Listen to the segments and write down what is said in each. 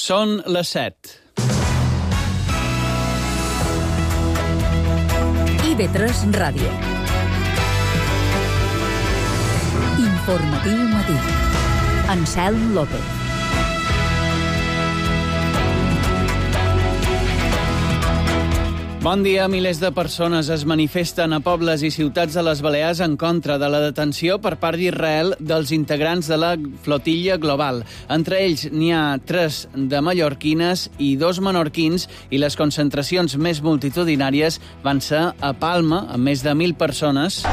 Són les 7. IB3 Ràdio. Informatiu matí. Anselm López. Bon dia. Milers de persones es manifesten a pobles i ciutats de les Balears en contra de la detenció per part d'Israel dels integrants de la flotilla global. Entre ells n'hi ha 3 de mallorquines i 2 menorquins, i les concentracions més multitudinàries van ser a Palma, amb més de 1.000 persones.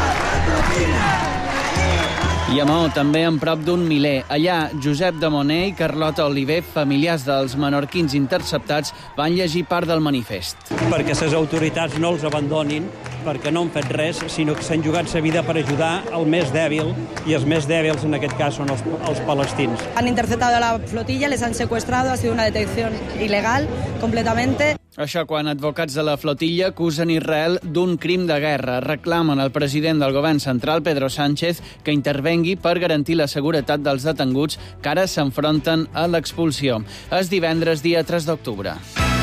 I a Maó, també en prop d'un miler. Allà, Josep de Moner i Carlota Oliver, familiars dels menorquins interceptats, van llegir part del manifest. Perquè les autoritats no els abandonin, perquè no han fet res, sinó que s'han jugat la vida per ajudar el més dèbil, i els més dèbils en aquest cas són els palestins. Han interceptado a la flotilla, les han secuestrado, ha sido una detención ilegal completamente. Això quan advocats de la flotilla acusen Israel d'un crim de guerra. Reclamen al president del govern central, Pedro Sánchez, que intervengui per garantir la seguretat dels detenguts que ara s'enfronten a l'expulsió. És divendres, dia 3 d'octubre.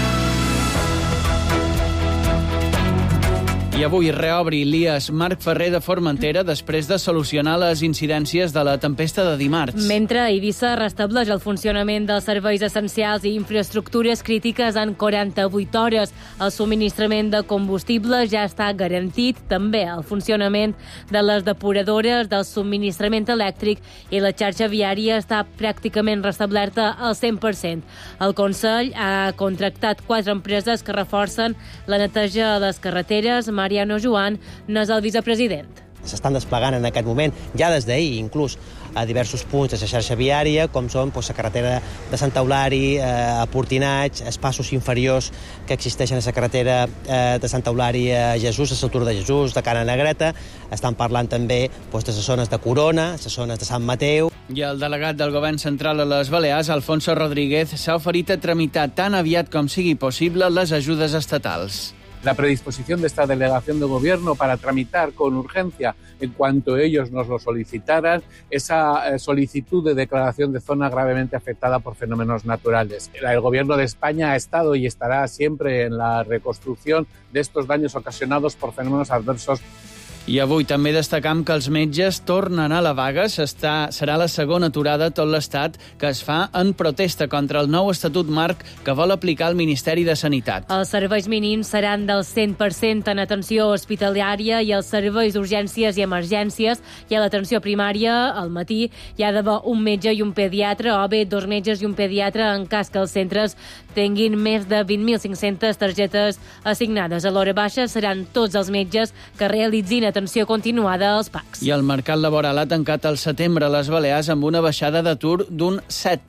I avui reobri l'IAS Marc Ferrer de Formentera després de solucionar les incidències de la tempesta de dimarts. Mentre Eivissa restableix el funcionament dels serveis essencials i infraestructures crítiques en 48 hores. El subministrament de combustible ja està garantit, també el funcionament de les depuradores, del subministrament elèctric, i la xarxa viària està pràcticament restablerta al 100%. El Consell ha contractat 4 empreses que reforcen la neteja a les carreteres. Mariano Joan n'és el vicepresident. S'estan desplegant en aquest moment, ja des d'ahir, inclús a diversos punts de la xarxa viària, com són la carretera de Sant Eulari, a Portinaig, els passos inferiors que existeixen a la carretera de Sant Eulari a Jesús, a l'altura de Jesús, de Cana Negreta. Estan parlant també de les zones de Corona, les zones de Sant Mateu. I el delegat del govern central a les Balears, Alfonso Rodríguez, s'ha oferit a tramitar tan aviat com sigui possible les ajudes estatals. La predisposición de esta delegación de gobierno para tramitar con urgencia, en cuanto ellos nos lo solicitaran, esa solicitud de declaración de zona gravemente afectada por fenómenos naturales. El gobierno de España ha estado y estará siempre en la reconstrucción de estos daños ocasionados por fenómenos adversos. I avui també destacam que els metges tornen a la vaga. Serà la segona aturada a tot l'Estat que es fa en protesta contra el nou estatut marc que vol aplicar el Ministeri de Sanitat. Els serveis mínims seran del 100% en atenció hospitalària i els serveis d'urgències i emergències, i a l'atenció primària, al matí, hi ha d'haver un metge i un pediatre, o bé 2 metges i un pediatre en cas que els centres tinguin més de 20.500 targetes assignades. A l'hora baixa seran tots els metges que realitzin atenció continuada als PACs. I el mercat laboral ha tancat al setembre a les Balears amb una baixada d'atur d'un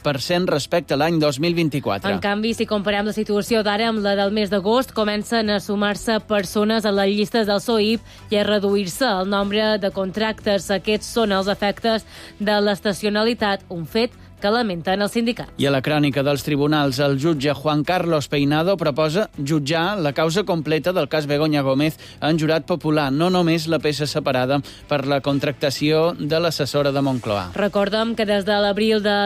7% respecte a l'any 2024. En canvi, si comparem la situació d'ara amb la del mes d'agost, comencen a sumar-se persones a les llistes del SOIP i a reduir-se el nombre de contractes. Aquests són els efectes de l'estacionalitat, un fet que lamenten el sindicat. I a la crònica dels tribunals, el jutge Juan Carlos Peinado proposa jutjar la causa completa del cas Begoña Gómez en jurat popular, no només la peça separada per la contractació de l'assessora de Moncloa. Recordem que des de l'abril de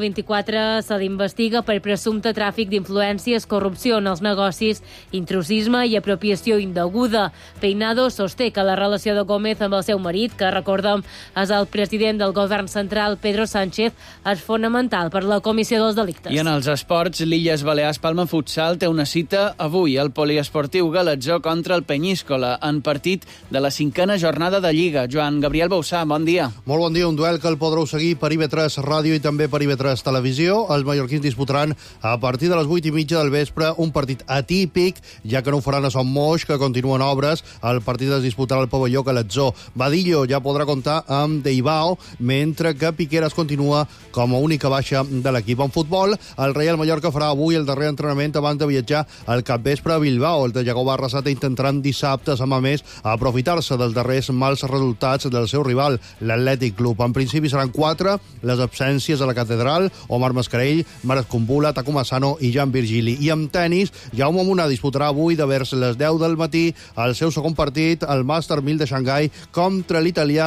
2024 se l'investiga per presumpte tràfic d'influències, corrupció en els negocis, intrusisme i apropiació indeguda. Peinado sosté que la relació de Gómez amb el seu marit, que recordem és el president del govern central, Pedro Sánchez, es fonamental per la comissió dels delictes. I en els esports, l'Illes Balears Palma Futsal té una cita avui al poliesportiu Galatzó contra el Penyíscola en partit de la 5a jornada de Lliga. Joan Gabriel Bausà, bon dia. Molt bon dia, un duel que el podreu seguir per IB3 Ràdio i també per IB3 Televisió. Els mallorquins disputaran a partir de les 8:30 del vespre un partit atípic, ja que no ho faran a Son Moix, que continuen obres. El partit es disputarà al pavelló Galatzó. Badillo ja podrà comptar amb Deibao, mentre que Piqueras continua com a única baixa de l'equip. En futbol, el Reial Mallorca farà avui el darrer entrenament abans de viatjar al capvespre a Bilbao. El de Iago Barrasate intentaran dissabte, a més, aprofitar-se dels darrers mals resultats del seu rival, l'Atlètic Club. En principi seran 4 les absències a la catedral: Omar Mascarell, Marc Kumbula, Taco Massano i Jan Virgili. I amb tenis, Jaume Munà disputarà avui de vers les 10 del matí el seu segon partit al Màster 1000 de Xangai contra l'italià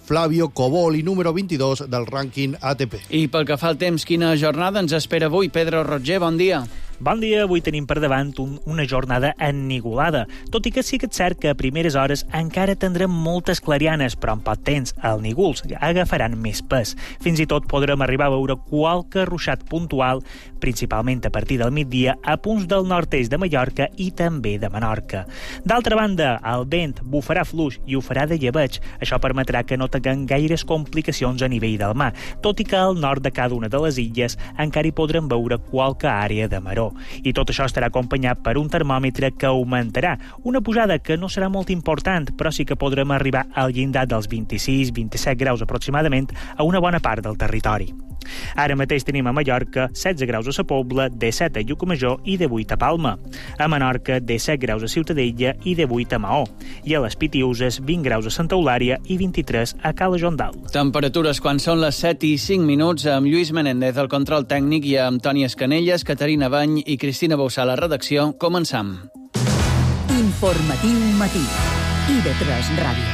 Flavio Coboli, número 22 del rànquing ATP. I pel que fa al temps, quina jornada ens espera avui? Pedro Roger, bon dia. Bon dia, avui tenim per davant una jornada ennigolada, tot i que sí que és cert que a primeres hores encara tindrem moltes clarianes, però en poc temps els nígols agafaran més pes. Fins i tot podrem arribar a veure qualque ruixat puntual, principalment a partir del migdia, a punts del nord-est de Mallorca i també de Menorca. D'altra banda, el vent bufarà fluix i ho farà de llebeig. Això permetrà que no tinguem gaires complicacions a nivell del mar, tot i que al nord de cada una de les illes encara hi podrem veure qualque àrea de maró. I tot això estarà acompanyat per un termòmetre que augmentarà. Una pujada que no serà molt important, però sí que podrem arribar al llindar dels 26-27 graus aproximadament a una bona part del territori. Ara mateix tenim a Mallorca 16 graus a Sa Pobla, 17 a Llucmajor i 18 a Palma. A Menorca, 17 graus a Ciutadella i 18 a Maó. I a les Pitiuses, 20 graus a Santa Eulària i 23 a Cala Jondal. Temperatures quan són les 7:05 amb Lluís Menéndez al control tècnic i amb Toni Escanelles, Caterina Bany i Cristina Boussà a la redacció. Començam. Informatiu matí. IB3 Ràdio.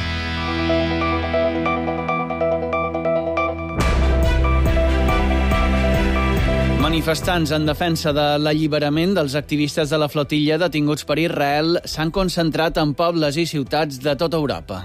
Manifestants en defensa de l'alliberament dels activistes de la flotilla detinguts per Israel s'han concentrat en pobles i ciutats de tota Europa.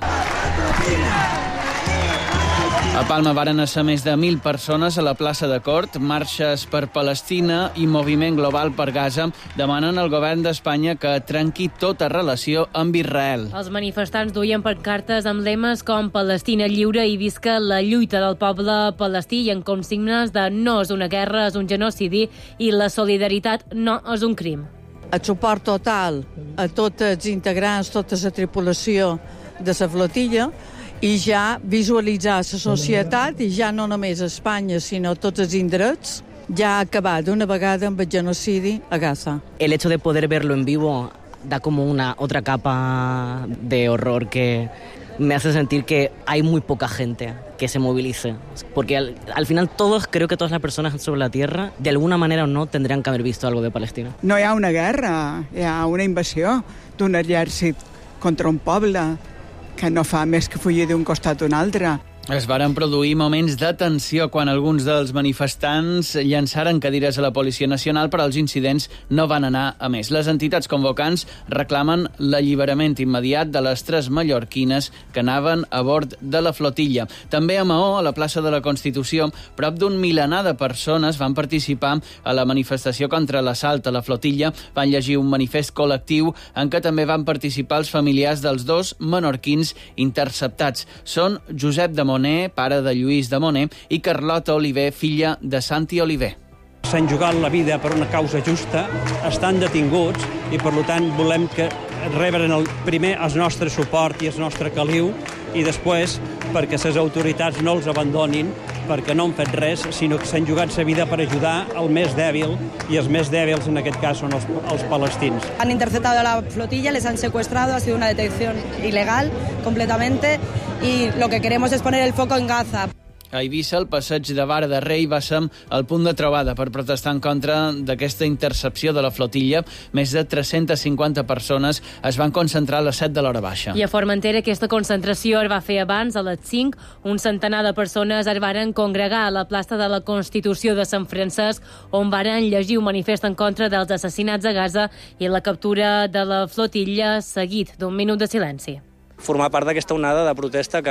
A Palma varen ser més de 1.000 persones a la plaça de Cort. Marxes per Palestina i Moviment Global per Gaza demanen al govern d'Espanya que trenqui tota relació amb Israel. Els manifestants duien pancartes amb lemes com Palestina lliure i visca la lluita del poble palestí i en consignes de no és una guerra, és un genocidi i la solidaritat no és un crim. El suport total a tots els integrants, tota la tripulació de la flotilla, i ja visualitzar la societat, i ja no només a Espanya, sinó tots els indrets, ja ha acabat d'una vegada amb el genocidi a Gaza. El hecho de poder verlo en vivo da como una otra capa de horror que me hace sentir que hay muy poca gente que se movilice. Porque al final creo que todas las personas sobre la Tierra, de alguna manera o no, tendrían que haber visto algo de Palestina. No hi ha una guerra, hi ha una invasió d'un exèrcit contra un poble que no fa més que fugir d'un costat a un altre. Es varen produir moments de tensió quan alguns dels manifestants llançaren cadires a la Policia Nacional, però els incidents no van anar a més. Les entitats convocants reclamen l'alliberament immediat de les 3 mallorquines que anaven a bord de la flotilla. També a Maó, a la plaça de la Constitució, prop d'un milenar de persones van participar a la manifestació contra l'assalt a la flotilla. Van llegir un manifest col·lectiu en què també van participar els familiars dels 2 menorquins interceptats. Són Josep de Moner, pare de Lluís de Moner, i Carlota Oliver, filla de Santi Oliver. S'han jugat la vida per una causa justa, estan detinguts i, per tant, volem que rebren primer el nostre suport i el nostre caliu i després perquè les autoritats no els abandonin perquè no han fet res, sinó que s'han jugat la vida per ajudar el més dèbil i els més dèbils en aquest cas són els palestins. Han interceptado a la flotilla, les han secuestrado, ha sido una detección ilegal completamente y lo que queremos es poner el foco en Gaza. A Eivissa, el passeig de Vara de Rei va ser el punt de trobada per protestar en contra d'aquesta intercepció de la flotilla. Més de 350 persones es van concentrar a les 7 de l'hora baixa. I a Formentera aquesta concentració es va fer abans, a les 5. Un centenar de persones es varen congregar a la plaça de la Constitució de Sant Francesc, on varen llegir un manifest en contra dels assassinats a Gaza i la captura de la flotilla, seguit d'un minut de silenci. Formar part d'aquesta onada de protesta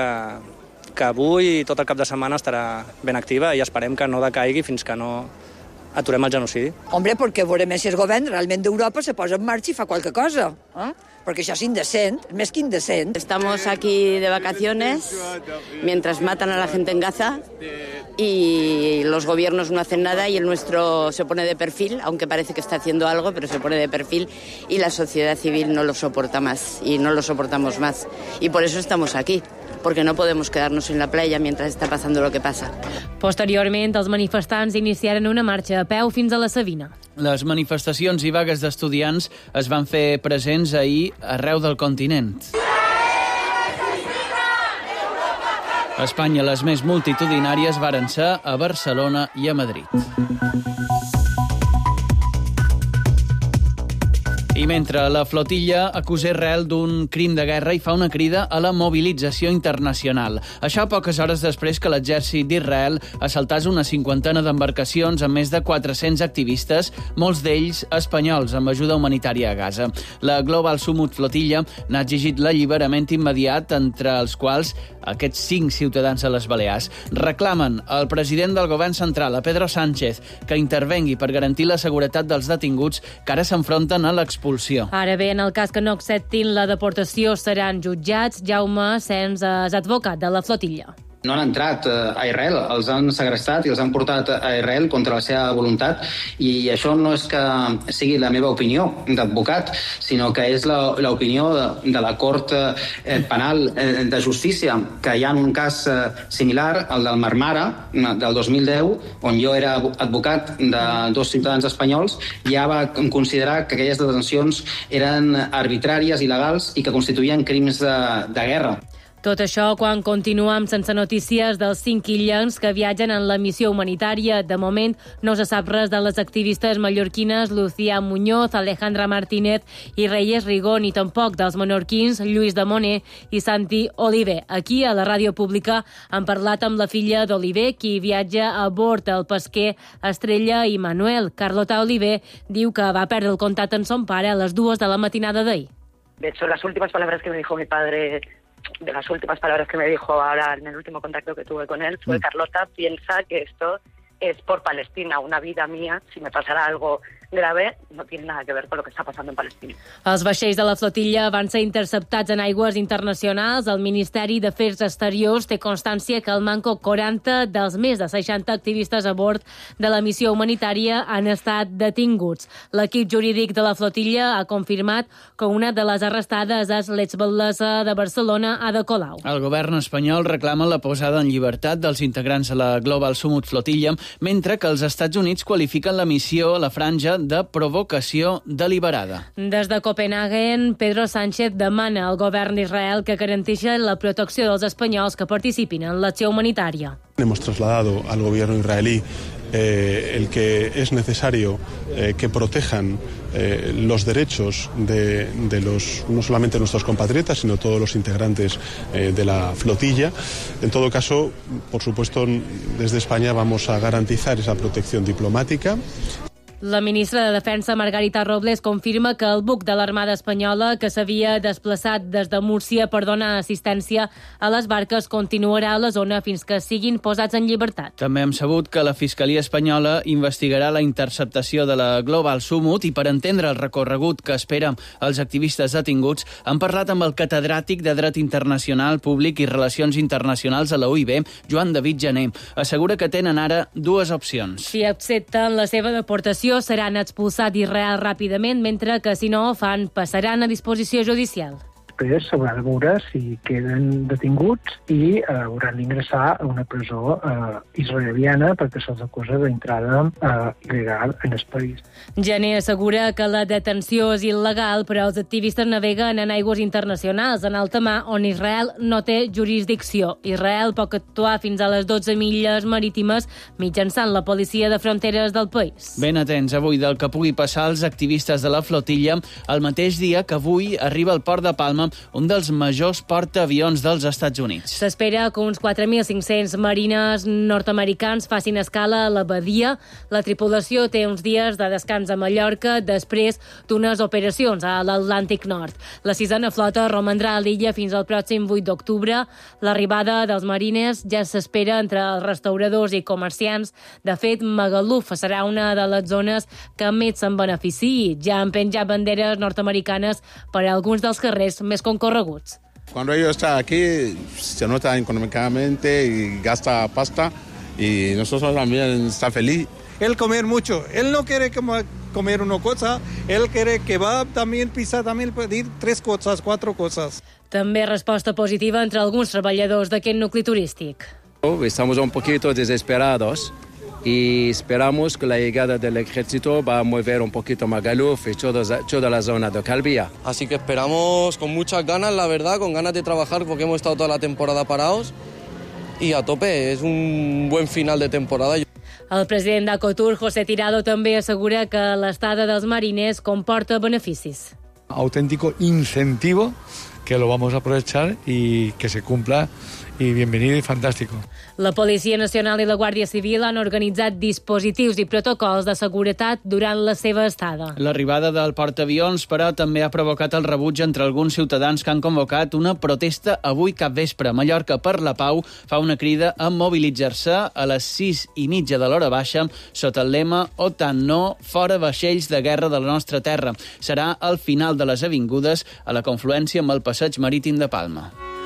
que avui i tot el cap de setmana estarà ben activa i esperem que no decaigui fins que no aturem el genocidi. Hombre, porque veurem si el govern realment d'Europa se posa en marxa i fa qualque cosa, porque això és indecent, més que indecent. Estamos aquí de vacaciones mientras matan a la gente en Gaza y los gobiernos no hacen nada y el nuestro se pone de perfil, aunque parece que está haciendo algo, pero se pone de perfil y la sociedad civil no lo soporta más y no lo soportamos más. Y por eso estamos aquí, porque no podemos quedarnos en la playa mientras está pasando lo que pasa. Posteriorment, els manifestants iniciaren una marxa a peu fins a la Savina. Les manifestacions i vagues d'estudiants es van fer presents ahir arreu del continent. A Espanya, les més multitudinàries varen ser a Barcelona i a Madrid. I mentre la flotilla acusa Israel d'un crim de guerra i fa una crida a la mobilització internacional. Això poques hores després que l'exèrcit d'Israel assaltàs una 50 d'embarcacions amb més de 400 activistes, molts d'ells espanyols, amb ajuda humanitària a Gaza. La Global Summit Flotilla n'ha exigit l'alliberament immediat, entre els quals aquests 5 ciutadans de les Balears. Reclamen al president del govern central, a Pedro Sánchez, que intervengui per garantir la seguretat dels detinguts que ara s'enfronten a l'expulsió. Ara bé, en el cas que no acceptin la deportació seran jutjats. Jaume Sens és advocat de la flotilla. No han entrat a Israel, els han segrestat i els han portat a Israel contra la seva voluntat, i això no és que sigui la meva opinió d'advocat, sinó que és l'opinió de la Cort Penal de Justícia, que hi ha un cas similar, el del Marmara, del 2010, on jo era advocat de 2 ciutadans espanyols, ja va considerar que aquelles detencions eren arbitràries, il·legals i que constituïen crims de guerra. Tot això quan continuem sense notícies dels 5 illencs que viatgen en la missió humanitària. De moment no se sap res de les activistes mallorquines Lucía Muñoz, Alejandra Martínez i Reyes Rigó, ni tampoc dels menorquins Lluís de Moner i Santi Oliver. Aquí, a la ràdio pública, han parlat amb la filla d'Oliver, qui viatja a bord del pesquer Estrella i Manuel. Carlota Oliver diu que va perdre el contacte amb son pare a les 2 de la matinada d'ahir. De hecho, las últimas palabras que me dijo mi padre, de las últimas palabras que me dijo ahora en el último contacto que tuve con él, fue: Carlota, piensa que esto es por Palestina, una vida mía, si me pasara algo grave, no tiene nada que ver con lo que está pasando en Palestina. Els vaixells de la flotilla van ser interceptats en aigües internacionals. El Ministeri d'Afers Exteriors té constància que al manco 40 dels més de 60 activistes a bord de la missió humanitària han estat detinguts. L'equip jurídic de la flotilla ha confirmat que una de les arrestades és l'exbatllessa de Barcelona, Ada Colau. El govern espanyol reclama la posada en llibertat dels integrants de la Global Summit Flotilla, mentre que els Estats Units qualifiquen la missió a la franja de provocació deliberada. Des de Copenhagen, Pedro Sánchez demana al govern d'Israel que garanteixi la protecció dels espanyols que participin en l'acció humanitària. Hemos trasladado al gobierno israelí el que es necesario que protejan los derechos de los, no solamente nuestros compatriotas, sino todos los integrantes de la flotilla. En todo caso, por supuesto, desde España vamos a garantizar esa protección diplomática. La ministra de Defensa, Margarita Robles, confirma que el buc de l'Armada Espanyola, que s'havia desplaçat des de Múrcia per donar assistència a les barques, continuarà a la zona fins que siguin posats en llibertat. També hem sabut que la Fiscalia Espanyola investigarà la interceptació de la Global Summit i, per entendre el recorregut que espera els activistes detinguts, han parlat amb el catedràtic de Dret Internacional Públic i Relacions Internacionals a la UIB, Joan David Jané. Assegura que tenen ara 2 opcions. Si accepten la seva deportació, seran expulsats d'Israel ràpidament, mentre que si no ho fan, passaran a disposició judicial. Després s'haurà de veure si queden detinguts i hauran d'ingressar a una presó israeliana perquè se'ls acusa d'entrada il·legal en el país. Jané assegura que la detenció és il·legal, però els activistes naveguen en aigües internacionals, en alta mar, on Israel no té jurisdicció. Israel pot actuar fins a les 12 milles marítimes mitjançant la policia de fronteres del país. Ben atents avui del que pugui passar als activistes de la flotilla, el mateix dia que avui arriba al port de Palma un dels majors portaavions dels Estats Units. S'espera que uns 4.500 marines nord-americans facin escala a la badia. La tripulació té uns dies de descans a Mallorca després d'unes operacions a l'Atlàntic Nord. La 6a flota romandrà a l'illa fins al pròxim 8 d'octubre. L'arribada dels marines ja s'espera entre els restauradors i comerciants. De fet, Magaluf serà una de les zones que més se'n beneficiï. Ja han penjat banderes nord-americanes per a alguns dels carrers més concorreguts. Cuando ellos están aquí, se nota económicamente y gasta pasta, y nosotros también está feliz. Él comer mucho, él no quiere comer una cosa, él quiere que va también pisar, también pedir 3 cosas, 4 cosas. També resposta positiva entre alguns treballadors d'aquest nucli turístic. Estamos un poquito desesperados y esperamos que la llegada del ejército va a mover un poquito Magaluf y toda la zona de Calvia. Así que esperamos con muchas ganas, la verdad, con ganas de trabajar porque hemos estado toda la temporada parados y a tope, es un buen final de temporada. El president d'Acotur, José Tirado, també assegura que l'estada dels mariners comporta beneficis. Auténtico incentivo que lo vamos a aprovechar y que se cumpla y bienvenido y fantástico. La Policia Nacional i la Guàrdia Civil han organitzat dispositius i protocols de seguretat durant la seva estada. L'arribada del portaavions, però, també ha provocat el rebuig entre alguns ciutadans que han convocat una protesta avui capvespre. Mallorca per la Pau fa una crida a mobilitzar-se a les 6:30 de l'hora baixa sota el lema OTAN no, fora vaixells de guerra de la nostra terra. Serà al final de les avingudes a la confluència amb el passeig marítim de Palma.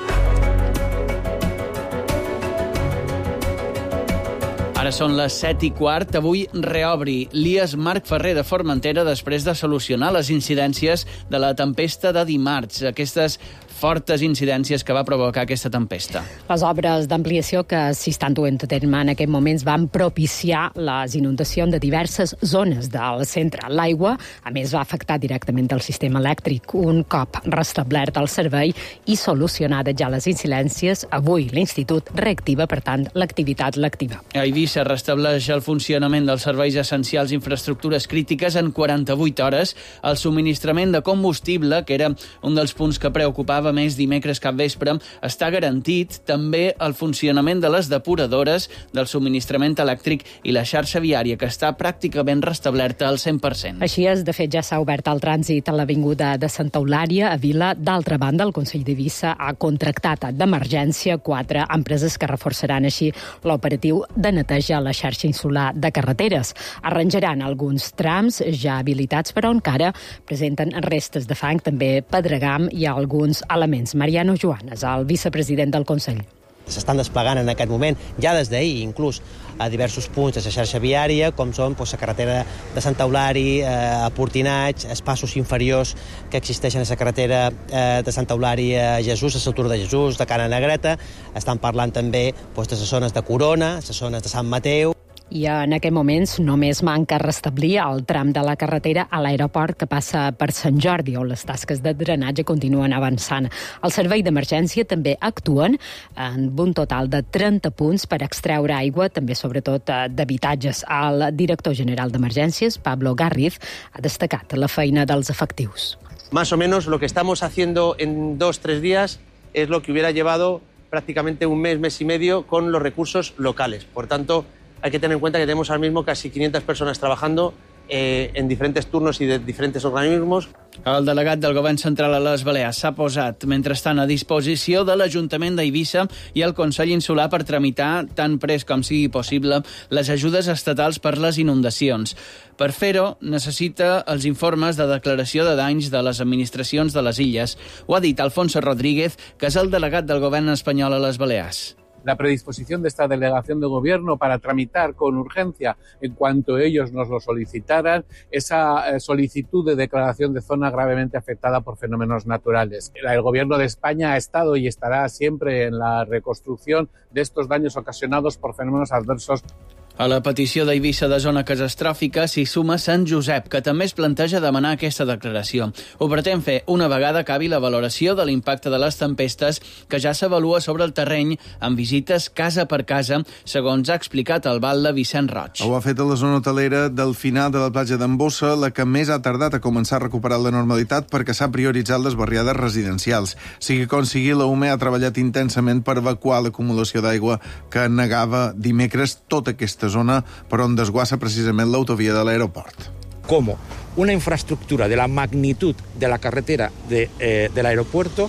Ara són les 7:15. Avui reobri l'IAS Marc Ferrer de Formentera després de solucionar les incidències de la tempesta de dimarts. Aquestes fortes incidències que va provocar aquesta tempesta. Les obres d'ampliació que s'hi estan duent a terme en aquests moments van propiciar les inundacions de diverses zones del centre. L'aigua, a més, va afectar directament el sistema elèctric. Un cop restablert el servei i solucionades ja les incidències, avui l'Institut reactiva, per tant, l'activitat lectiva. A Eivissa restableix el funcionament dels serveis essencials i infraestructures crítiques en 48 hores. El subministrament de combustible, que era un dels punts que preocupava més dimecres capvespre, està garantit. També el funcionament de les depuradores, del subministrament elèctric i la xarxa viària, que està pràcticament restablerta al 100%. Així és, de fet, ja s'ha obert el trànsit a l'avinguda de Santa Eulària, a Vila. D'altra banda, el Consell d'Eivissa ha contractat d'emergència 4 empreses que reforçaran així l'operatiu de neteja a la xarxa insular de carreteres. Arranjaran alguns trams ja habilitats, però encara presenten restes de fang, també pedregam i alguns elements. Mariano Joanes, el vicepresident del Consell. S'estan desplegant en aquest moment, ja des d'ahir inclús, a diversos punts de la xarxa viària, com són la carretera de Santa Eulària, a Portinaig, els passos inferiors que existeixen a la carretera de Santa Eulària a Jesús, a l'altura de Jesús, de Cana Negreta. Estan parlant també de les zones de Corona, les zones de Sant Mateu. I en aquests moments només manca restablir el tram de la carretera a l'aeroport que passa per Sant Jordi, on les tasques de drenatge continuen avançant. El servei d'emergència també actuen en un total de 30 punts per extreure aigua, també sobretot d'habitatges. El director general d'Emergències, Pablo Garriz, ha destacat la feina dels efectius. Más o menos lo que estamos haciendo en 2-3 días es lo que hubiera llevado prácticamente un mes y medio con los recursos locales. Por tanto, hay que tener en cuenta que tenemos ahora mismo casi 500 personas trabajando en diferents turnos i de diferents organismes. El delegat del Govern Central a les Balears s'ha posat, mentrestant, a disposició de l'Ajuntament d'Eivissa i el Consell Insular per tramitar, tan prest com sigui possible, les ajudes estatals per les inundacions. Per fer-ho, necessita els informes de declaració de danys de les administracions de les illes. Ho ha dit Alfonso Rodríguez, que és el delegat del Govern espanyol a les Balears. La predisposición de esta delegación de gobierno para tramitar con urgencia, en cuanto ellos nos lo solicitaran, esa solicitud de declaración de zona gravemente afectada por fenómenos naturales. El gobierno de España ha estado y estará siempre en la reconstrucción de estos daños ocasionados por fenómenos adversos. A la petició d'Eivissa de zona catastròfica s'hi suma Sant Josep, que també es planteja demanar aquesta declaració. Ho pretén fer una vegada acabi la valoració de l'impacte de les tempestes, que ja s'avalua sobre el terreny amb visites casa per casa, segons ha explicat el batlle Vicent Roig. Ho ha fet a la zona hotelera del final de la platja d'Embossa, la que més ha tardat a començar a recuperar la normalitat perquè s'ha prioritzat les barriades residencials. Sigui com sigui, la UME ha treballat intensament per evacuar l'acumulació d'aigua que negava dimecres tota aquesta zona per on desguassa precisament l'autovia de l'aeroport. Como una infraestructura de la magnitud de la carretera del aeropuerto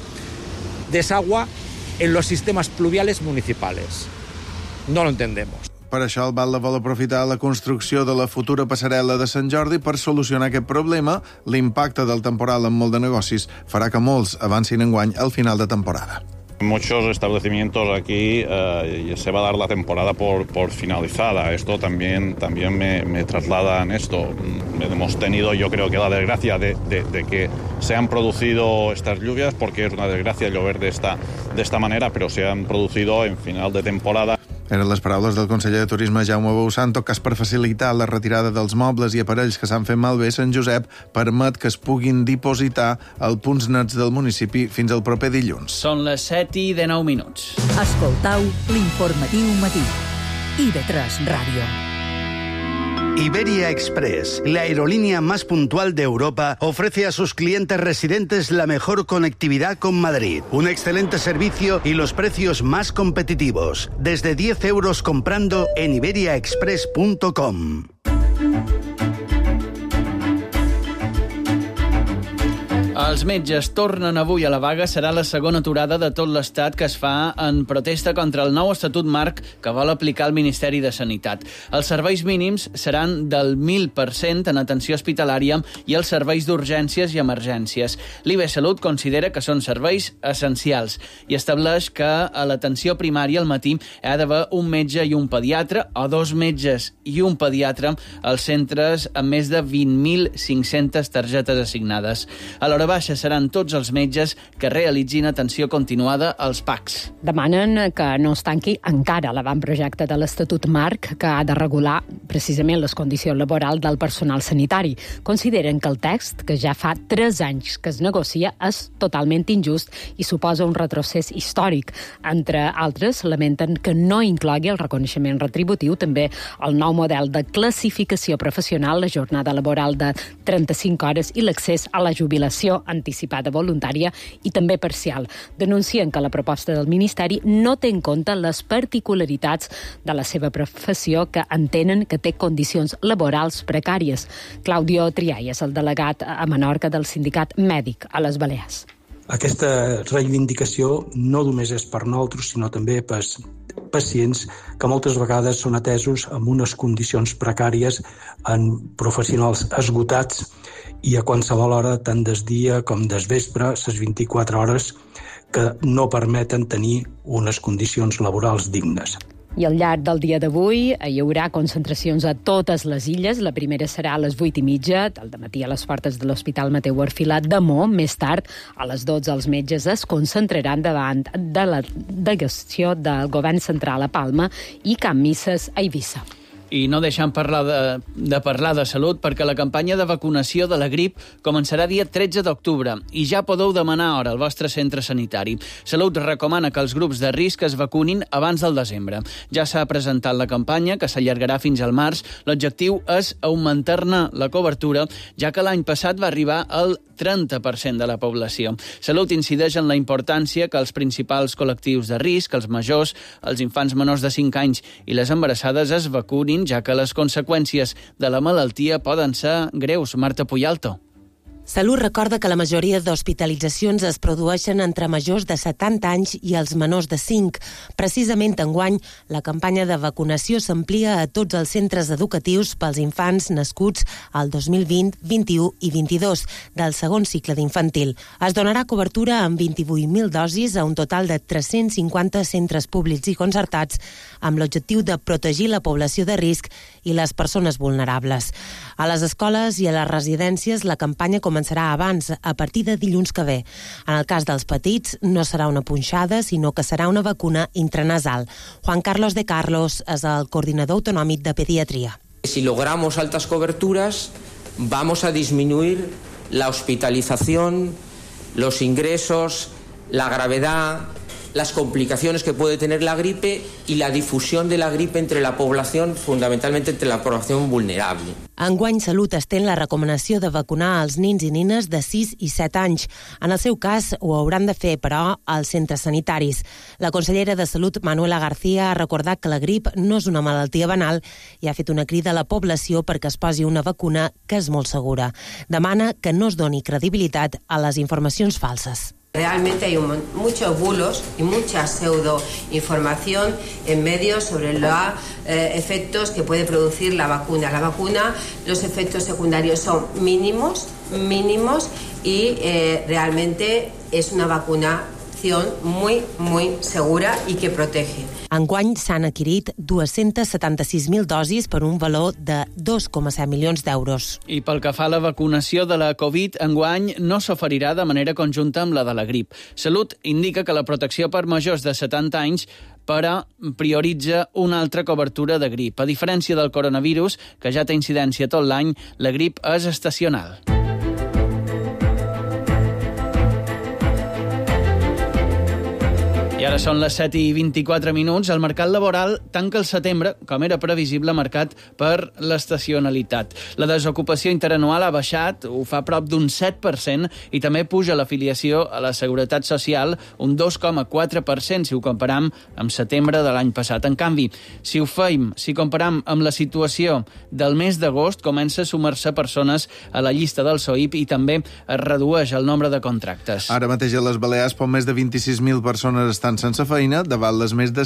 desagua en los sistemas pluviales municipales. No lo entendemos. Per això el batlle vol aprofitar la construcció de la futura passarel·la de Sant Jordi per solucionar aquest problema. L'impacte del temporal en molt de negocis farà que molts avancin enguany al final de temporada. Muchos establecimientos aquí se va a dar la temporada por finalizada. Esto también me traslada en esto. Hemos tenido, yo creo que la desgracia de que se han producido estas lluvias, porque es una desgracia llover de esta manera, pero se han producido en final de temporada. Eren les paraules del conseller de Turisme Jaume Bausà. En tot cas, per facilitar la retirada dels mobles i aparells que s'han fet malbé, Sant Josep permet que es puguin dipositar als punts nets del municipi fins al proper dilluns. Són les 7:19. Escoltau l'informatiu matí. IB3 Ràdio. Iberia Express, la aerolínea más puntual de Europa, ofrece a sus clientes residentes la mejor conectividad con Madrid, un excelente servicio y los precios más competitivos. Desde 10 euros comprando en iberiaexpress.com. Els metges tornen avui a la vaga. Serà la segona aturada de tot l'Estat que es fa en protesta contra el nou Estatut Marc que vol aplicar el Ministeri de Sanitat. Els serveis mínims seran del 1.000% en atenció hospitalària i els serveis d'urgències i emergències. l'IB Salut considera que són serveis essencials i estableix que a l'atenció primària al matí hi ha d'haver un metge i un pediatre o 2 metges i un pediatre als centres amb més de 20.500 targetes assignades. A l'hora baixa seran tots els metges que realitzin atenció continuada als PACs. Demanen que no es tanqui encara l'avantprojecte de l'Estatut Marc que ha de regular precisament les condicions laborals del personal sanitari. Consideren que el text, que ja fa 3 anys que es negocia, és totalment injust i suposa un retrocés històric. Entre altres, lamenten que no inclogui el reconeixement retributiu, també el nou model de classificació professional, la jornada laboral de 35 hores i l'accés a la jubilació anticipada voluntària i també parcial. Denuncien que la proposta del Ministeri no té en compte les particularitats de la seva professió, que entenen que té condicions laborals precàries. Claudio Triay és el delegat a Menorca del sindicat mèdic a les Balears. Aquesta reivindicació no només és per nosaltres, sinó també per pacients que moltes vegades són atesos amb unes condicions precàries en professionals esgotats i a qualsevol hora, tant des dia com des vespre, les 24 hores, que no permeten tenir unes condicions laborals dignes. I al llarg del dia d'avui hi haurà concentracions a totes les illes. La primera serà a les 8:30 del dematí a les portes de l'Hospital Mateu Orfila de Mo. Més tard, a les 12, els metges es concentraran davant de la delegació del Govern Central a Palma i Camp Misses a Eivissa. I no deixem de parlar de salut perquè la campanya de vacunació de la grip començarà dia 13 d'octubre i ja podeu demanar hora al vostre centre sanitari. Salut recomana que els grups de risc es vacunin abans del desembre. Ja s'ha presentat la campanya, que s'allargarà fins al març. L'objectiu és augmentar-ne la cobertura, ja que l'any passat va arribar al 30% de la població. Salut incideix en la importància que els principals col·lectius de risc, els majors, els infants menors de 5 anys i les embarassades es vacunin, ja que les conseqüències de la malaltia poden ser greus. Marta Puyalto. Salut recorda que la majoria d'hospitalitzacions es produeixen entre majors de 70 anys i els menors de 5. Precisament enguany, la campanya de vacunació s'amplia a tots els centres educatius pels infants nascuts al 2020, 21 i 22 del segon cicle d'infantil. Es donarà cobertura amb 28.000 dosis a un total de 350 centres públics i concertats amb l'objectiu de protegir la població de risc i les persones vulnerables. A les escoles i a les residències la campanya començarà abans, a partir de dilluns que ve. En el cas dels petits, no serà una punxada, sinó que serà una vacuna intranasal. Juan Carlos de Carlos és el coordinador autonòmic de pediatría. Si logramos altas coberturas, vamos a disminuir la hospitalización, los ingresos, la gravedad, las complicaciones que puede tener la gripe y la difusión de la gripe entre la población, fundamentalmente entre la población vulnerable. Enguany Salut estén la recomanació de vacunar als nins i nines de 6 i 7 anys. En el seu cas, ho hauran de fer, però, als centres sanitaris. La consellera de Salut, Manuela García, ha recordat que la grip no és una malaltia banal i ha fet una crida a la població perquè es posi una vacuna que és molt segura. Demana que no es doni credibilitat a les informacions falses. Realmente hay muchos bulos y mucha pseudoinformación en medios sobre los efectos que puede producir la vacuna. La vacuna, los efectos secundarios son mínimos y realmente es una vacunación muy segura y que protege. Enguany s'han adquirit 276.000 dosis per un valor de 2,7 milions d'euros. I pel que fa a la vacunació de la Covid, enguany no s'oferirà de manera conjunta amb la de la grip. Salut indica que la protecció per majors de 70 anys però prioritza una altra cobertura de grip. A diferència del coronavirus, que ja té incidència tot l'any, la grip és estacional. I ara són les 7:24. El mercat laboral tanca el setembre, com era previsible, marcat per l'estacionalitat. La desocupació interanual ha baixat, ho fa prop d'un 7%, i també puja l'afiliació a la Seguretat Social un 2,4% si ho comparam amb setembre de l'any passat. En canvi, si comparam amb la situació del mes d'agost, comença a sumar-se persones a la llista del SOIP i també es redueix el nombre de contractes. Ara mateix a les Balears, poc més de 26.000 persones estan sense feina, davant les més de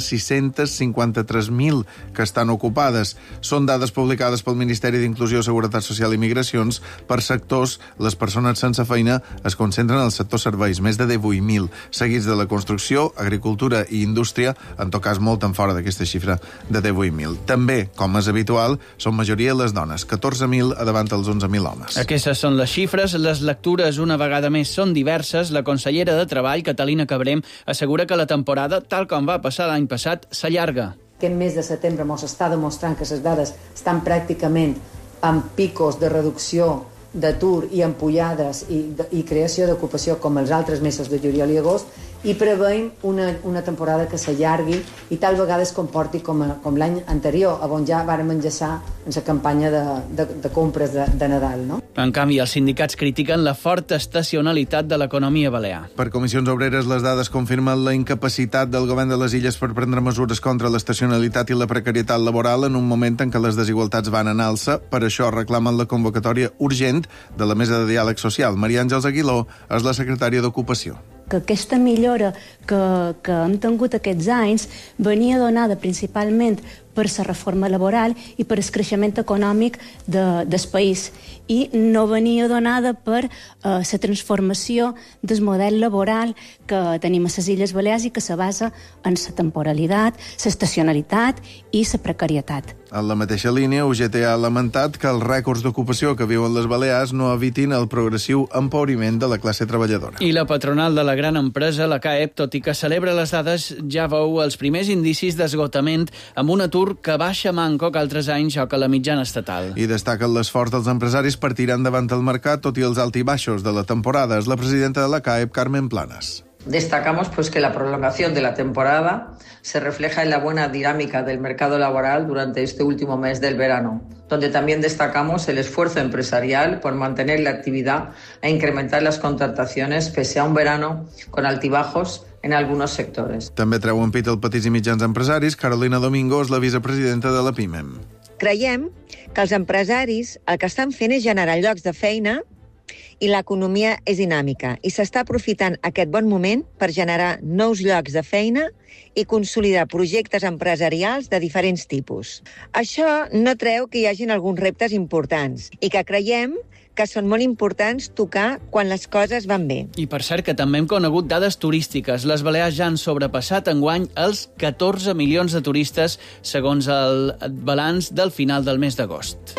653.000 que estan ocupades. Són dades publicades pel Ministeri d'Inclusió, Seguretat Social i Migracions. Per sectors, les persones sense feina es concentren al sector serveis, més de 18.000, seguits de la construcció, agricultura i indústria, en tot cas molt en fora d'aquesta xifra de 18.000. També, com és habitual, són majoria les dones, 14.000 a davant dels 11.000 homes. Aquestes són les xifres. Les lectures, una vegada més, són diverses. La consellera de Treball, Catalina Cabré, assegura que la temporada, tal com va passar l'any passat, s'allarga. Aquest mes de setembre ens està demostrant que les dades estan pràcticament amb picos de reducció d'atur i ampollades i creació d'ocupació com els altres mesos de juliol i agost, i preveiem una temporada que s'allargui i tal vegada es comporti com l'any anterior, on ja vàrem enllaçar en la campanya de compres de Nadal. No? En canvi, els sindicats critiquen la forta estacionalitat de l'economia balear. Per Comissions Obreres, les dades confirmen la incapacitat del govern de les Illes per prendre mesures contra l'estacionalitat i la precarietat laboral en un moment en què les desigualtats van en alça. Per això reclamen la convocatòria urgent de la Mesa de Diàleg Social. Maria Àngels Aguiló és la secretària d'Ocupació. Que aquesta millora que hem tingut aquests anys venia donada principalment per la reforma laboral i per el creixement econòmic del país, i no venia donada per la transformació del model laboral que tenim a les Illes Balears i que se basa en la temporalitat, l'estacionalitat i la precarietat. En la mateixa línia, UGT ha lamentat que els rècords d'ocupació que viuen les Balears no evitin el progressiu empobriment de la classe treballadora. I la patronal de la gran empresa, la CAEP, tot i que celebra les dades, ja veu els primers indicis d'esgotament amb un atur que baixa manco que altres anys o que la mitjana estatal. I destaquen l'esforç dels empresaris per tirar endavant el mercat, tot i els alt i baixos de la temporada. És la presidenta de la CAEP, Carmen Planas. Destacamos que la prolongación de la temporada se refleja en la buena dinámica del mercado laboral durante este último mes del verano, donde también destacamos el esfuerzo empresarial por mantener la actividad e incrementar las contrataciones pese a un verano con altibajos en algunos sectors. També treuen pit els petits i mitjans empresaris. Carolina Domingo és la vicepresidenta de la PIMEM. Creiem que els empresaris el que estan fent és generar llocs de feina i l'economia és dinàmica i s'està aprofitant aquest bon moment per generar nous llocs de feina i consolidar projectes empresarials de diferents tipus. Això no treu que hi hagin alguns reptes importants i que creiem que són molt importants tocar quan les coses van bé. I per cert que també hem conegut dades turístiques. Les Balears ja han sobrepassat enguany els 14 milions de turistes segons el balanç del final del mes d'agost.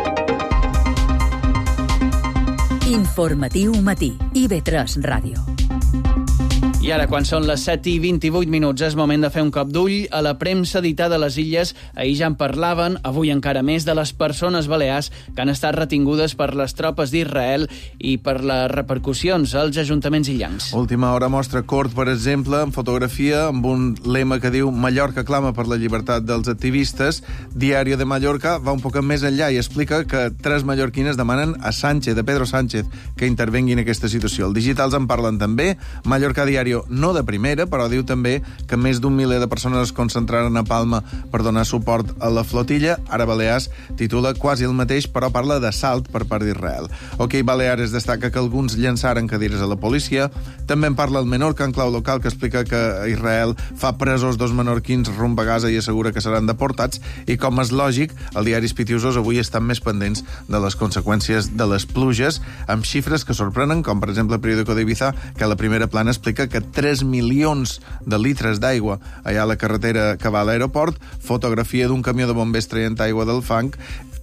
Informatiu matí, IB3 Ràdio. I ara, quan són les 7:28, és moment de fer un cop d'ull a la premsa editada a les Illes. Ahir ja en parlaven, avui encara més, de les persones balears que han estat retingudes per les tropes d'Israel i per les repercussions als ajuntaments illencs. Última hora mostra Cort, per exemple, en fotografia, amb un lema que diu Mallorca clama per la llibertat dels activistes. Diario de Mallorca va un poc més enllà i explica que 3 mallorquines demanen a Sánchez, a Pedro Sánchez, que intervengui en aquesta situació. Els digitals en parlen també. Mallorca Diario no de primera, però diu també que més d'un miler de persones es concentraren a Palma per donar suport a la flotilla. Ara Balears titula quasi el mateix, però parla d'assalt per part d'Israel. OK Balears destaca que alguns llançaren cadires a la policia. També en parla el Menorca, en clau local, que explica que Israel fa presos 2 menorquins rumb a Gaza i assegura que seran deportats. I com és lògic, els diaris pitiusos avui estan més pendents de les conseqüències de les pluges, amb xifres que sorprenen, com per exemple el periòdico d'Ibiza, que a la primera plana explica que 3 milions de litres d'aigua allà a la carretera que va a l'aeroport, fotografia d'un camió de bombers traient aigua del fang,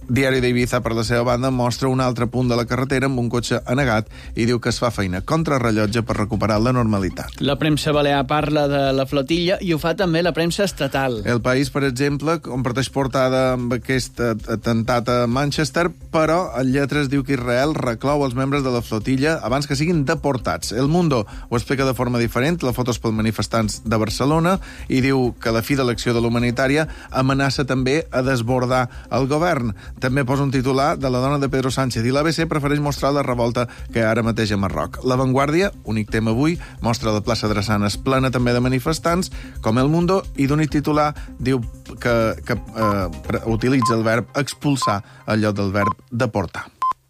Diari d'Ibiza, per la seva banda, mostra un altre punt de la carretera amb un cotxe anegat i diu que es fa feina contrarrellotge per recuperar la normalitat. La premsa balear parla de la flotilla i ho fa també la premsa estatal. El País, per exemple, comparteix portada amb aquest atemptat a Manchester, però en lletres diu que Israel reclou els membres de la flotilla abans que siguin deportats. El Mundo ho explica de forma diferent, la foto és pels manifestants de Barcelona i diu que la fi de l'acció de l'humanitària amenaça també a desbordar el govern. També posa un titular de la dona de Pedro Sánchez i l'ABC prefereix mostrar la revolta que ara mateix a Marroc. La Vanguardia, únic tema avui, mostra la plaça Drassanes plena també de manifestants, com El Mundo, i d'únic titular diu que utilitza el verb expulsar en lloc del verb deportar.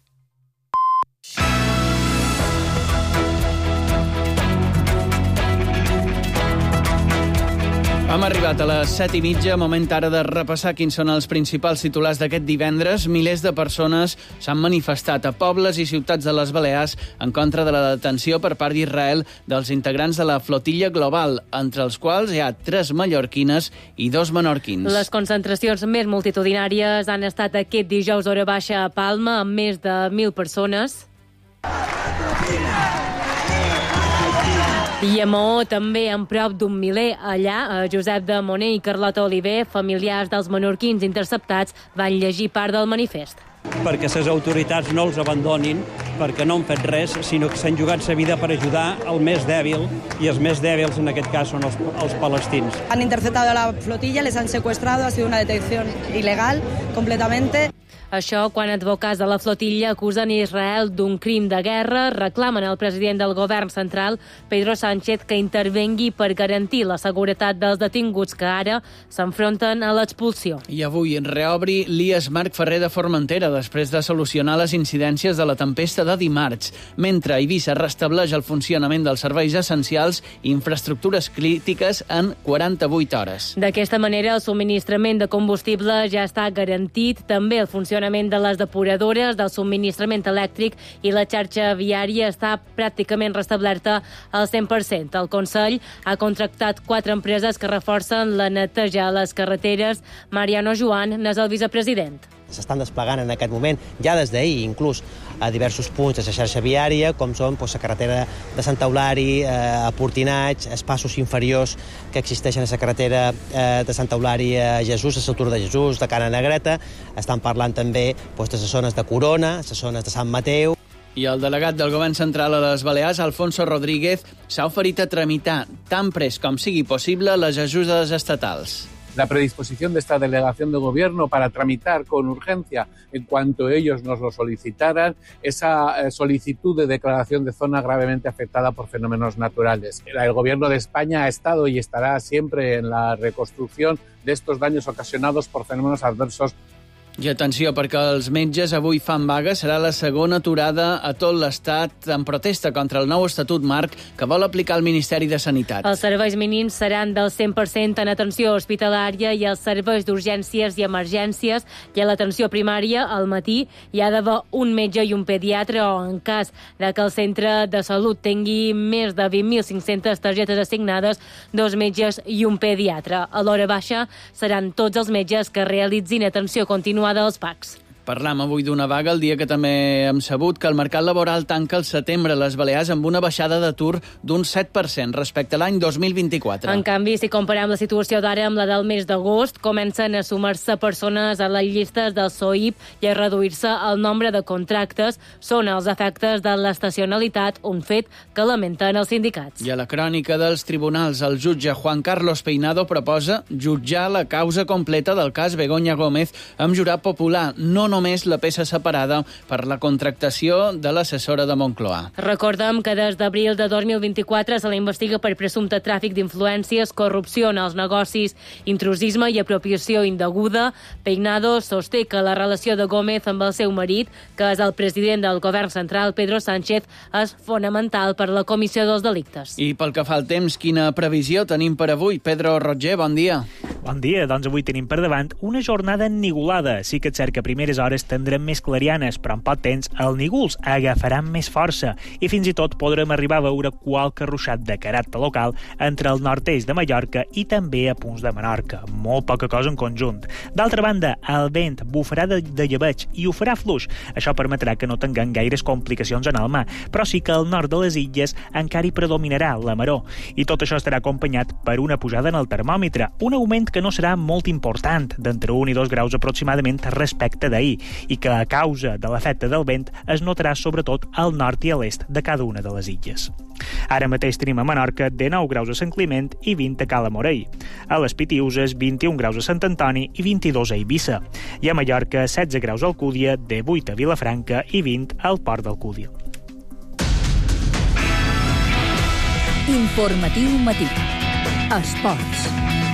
Hem arribat a les 7:30, moment ara de repassar quins són els principals titulars d'aquest divendres. Milers de persones s'han manifestat a pobles i ciutats de les Balears en contra de la detenció per part d'Israel dels integrants de la flotilla global, entre els quals hi ha 3 mallorquines i 2 menorquins. Les concentracions més multitudinàries han estat aquest dijous hora baixa a Palma, amb més de 1.000 persones. I a Maó també, en prop d'un miler. Allà, Josep de Moner i Carlota Oliver, familiars dels menorquins interceptats, van llegir part del manifest. Perquè les autoritats no els abandonin, perquè no han fet res, sinó que s'han jugat la vida per ajudar el més dèbil, i els més dèbils en aquest cas són els palestins. Han interceptado a la flotilla, les han secuestrado, ha sido una detención ilegal completamente. Això quan advocats de la flotilla acusen Israel d'un crim de guerra, reclamen al president del govern central, Pedro Sánchez, que intervengui per garantir la seguretat dels detinguts que ara s'enfronten a l'expulsió. I avui reobri l'IES Marc Ferrer de Formentera després de solucionar les incidències de la tempesta de dimarts, mentre Eivissa restableix el funcionament dels serveis essencials i infraestructures crítiques en 48 hores. D'aquesta manera, el subministrament de combustible ja està garantit, també el funcionament de les depuradores, del subministrament elèctric i la xarxa viària està pràcticament restablerta al 100%. El Consell ha contractat 4 empreses que reforcen la neteja a les carreteres. Mariano Joan n'és el vicepresident. S'estan desplegant en aquest moment, ja des d'ahir, inclús a diversos punts de la xarxa viària, com són la carretera de Sant Eulari, a Portinaig, els passos inferiors que existeixen a la carretera de Sant Eulari a Jesús, a l'Altura de Jesús, de Cana Negreta. Estan parlant també de les zones de Corona, les zones de Sant Mateu. I el delegat del Govern Central a les Balears, Alfonso Rodríguez, s'ha oferit a tramitar tan prest com sigui possible les ajudes estatals. La predisposición de esta delegación de gobierno para tramitar con urgencia, en cuanto ellos nos lo solicitaran, esa solicitud de declaración de zona gravemente afectada por fenómenos naturales. El Gobierno de España ha estado y estará siempre en la reconstrucción de estos daños ocasionados por fenómenos adversos. I atenció, perquè els metges avui fan vaga. Serà la segona aturada a tot l'Estat en protesta contra el nou Estatut Marc que vol aplicar el Ministeri de Sanitat. Els serveis mínims seran del 100% en atenció hospitalària i els serveis d'urgències i emergències, i a l'atenció primària, al matí, hi ha d'haver un metge i un pediatre, o en cas de que el centre de salut tingui més de 20.500 targetes assignades, 2 metges i un pediatre. A l'hora baixa seran tots els metges que realitzin atenció continua dels PACs. Parlam avui d'una vaga el dia que també hem sabut que el mercat laboral tanca el setembre a les Balears amb una baixada d'atur d'un 7% respecte a l'any 2024. En canvi, si comparem la situació d'ara amb la del mes d'agost, comencen a sumar-se persones a les llistes del SOIP i a reduir-se el nombre de contractes. Són els efectes de l'estacionalitat, un fet que lamenten els sindicats. I a la crònica dels tribunals, el jutge Juan Carlos Peinado proposa jutjar la causa completa del cas Begoña Gómez amb jurat popular, no només la peça separada per la contractació de l'assessora de Moncloa. Recordem que des d'abril de 2024 se la investiga per presumpte tràfic d'influències, corrupció en els negocis, intrusisme i apropiació indeguda. Peinado sosté que la relació de Gómez amb el seu marit, que és el president del govern central, Pedro Sánchez, és fonamental per la comissió dels delictes. I pel que fa al temps, quina previsió tenim per avui? Pedro Roger, bon dia. Bon dia, doncs avui tenim per davant una jornada ennigolada. Sí que és cert que a primeres hores tindrem més clarianes, però en poc temps els nígols agafaran més força i fins i tot podrem arribar a veure qualque ruixat de caràcter local entre el nord-est de Mallorca i també a punts de Menorca. Molt poca cosa en conjunt. D'altra banda, el vent bufarà de llebeig i ho farà fluix. Això permetrà que no tinguem gaires complicacions en el mar, però sí que al nord de les illes encara hi predominarà la maror. I tot això estarà acompanyat per una pujada en el termòmetre, un augment que no serà molt important, d'entre 1 i 2 graus aproximadament respecte d'ahir, i que a causa de l'efecte del vent es notarà sobretot al nord i a l'est de cada una de les illes. Ara mateix tenim a Menorca 19 graus a Sant Climent i 20 a Cala Morell. A les Pitiuses, 21 graus a Sant Antoni i 22 a Eivissa. I a Mallorca, 16 graus a Alcúdia, 18 a Vilafranca i 20 al Port d'Alcúdia. Informatiu matí. Esports.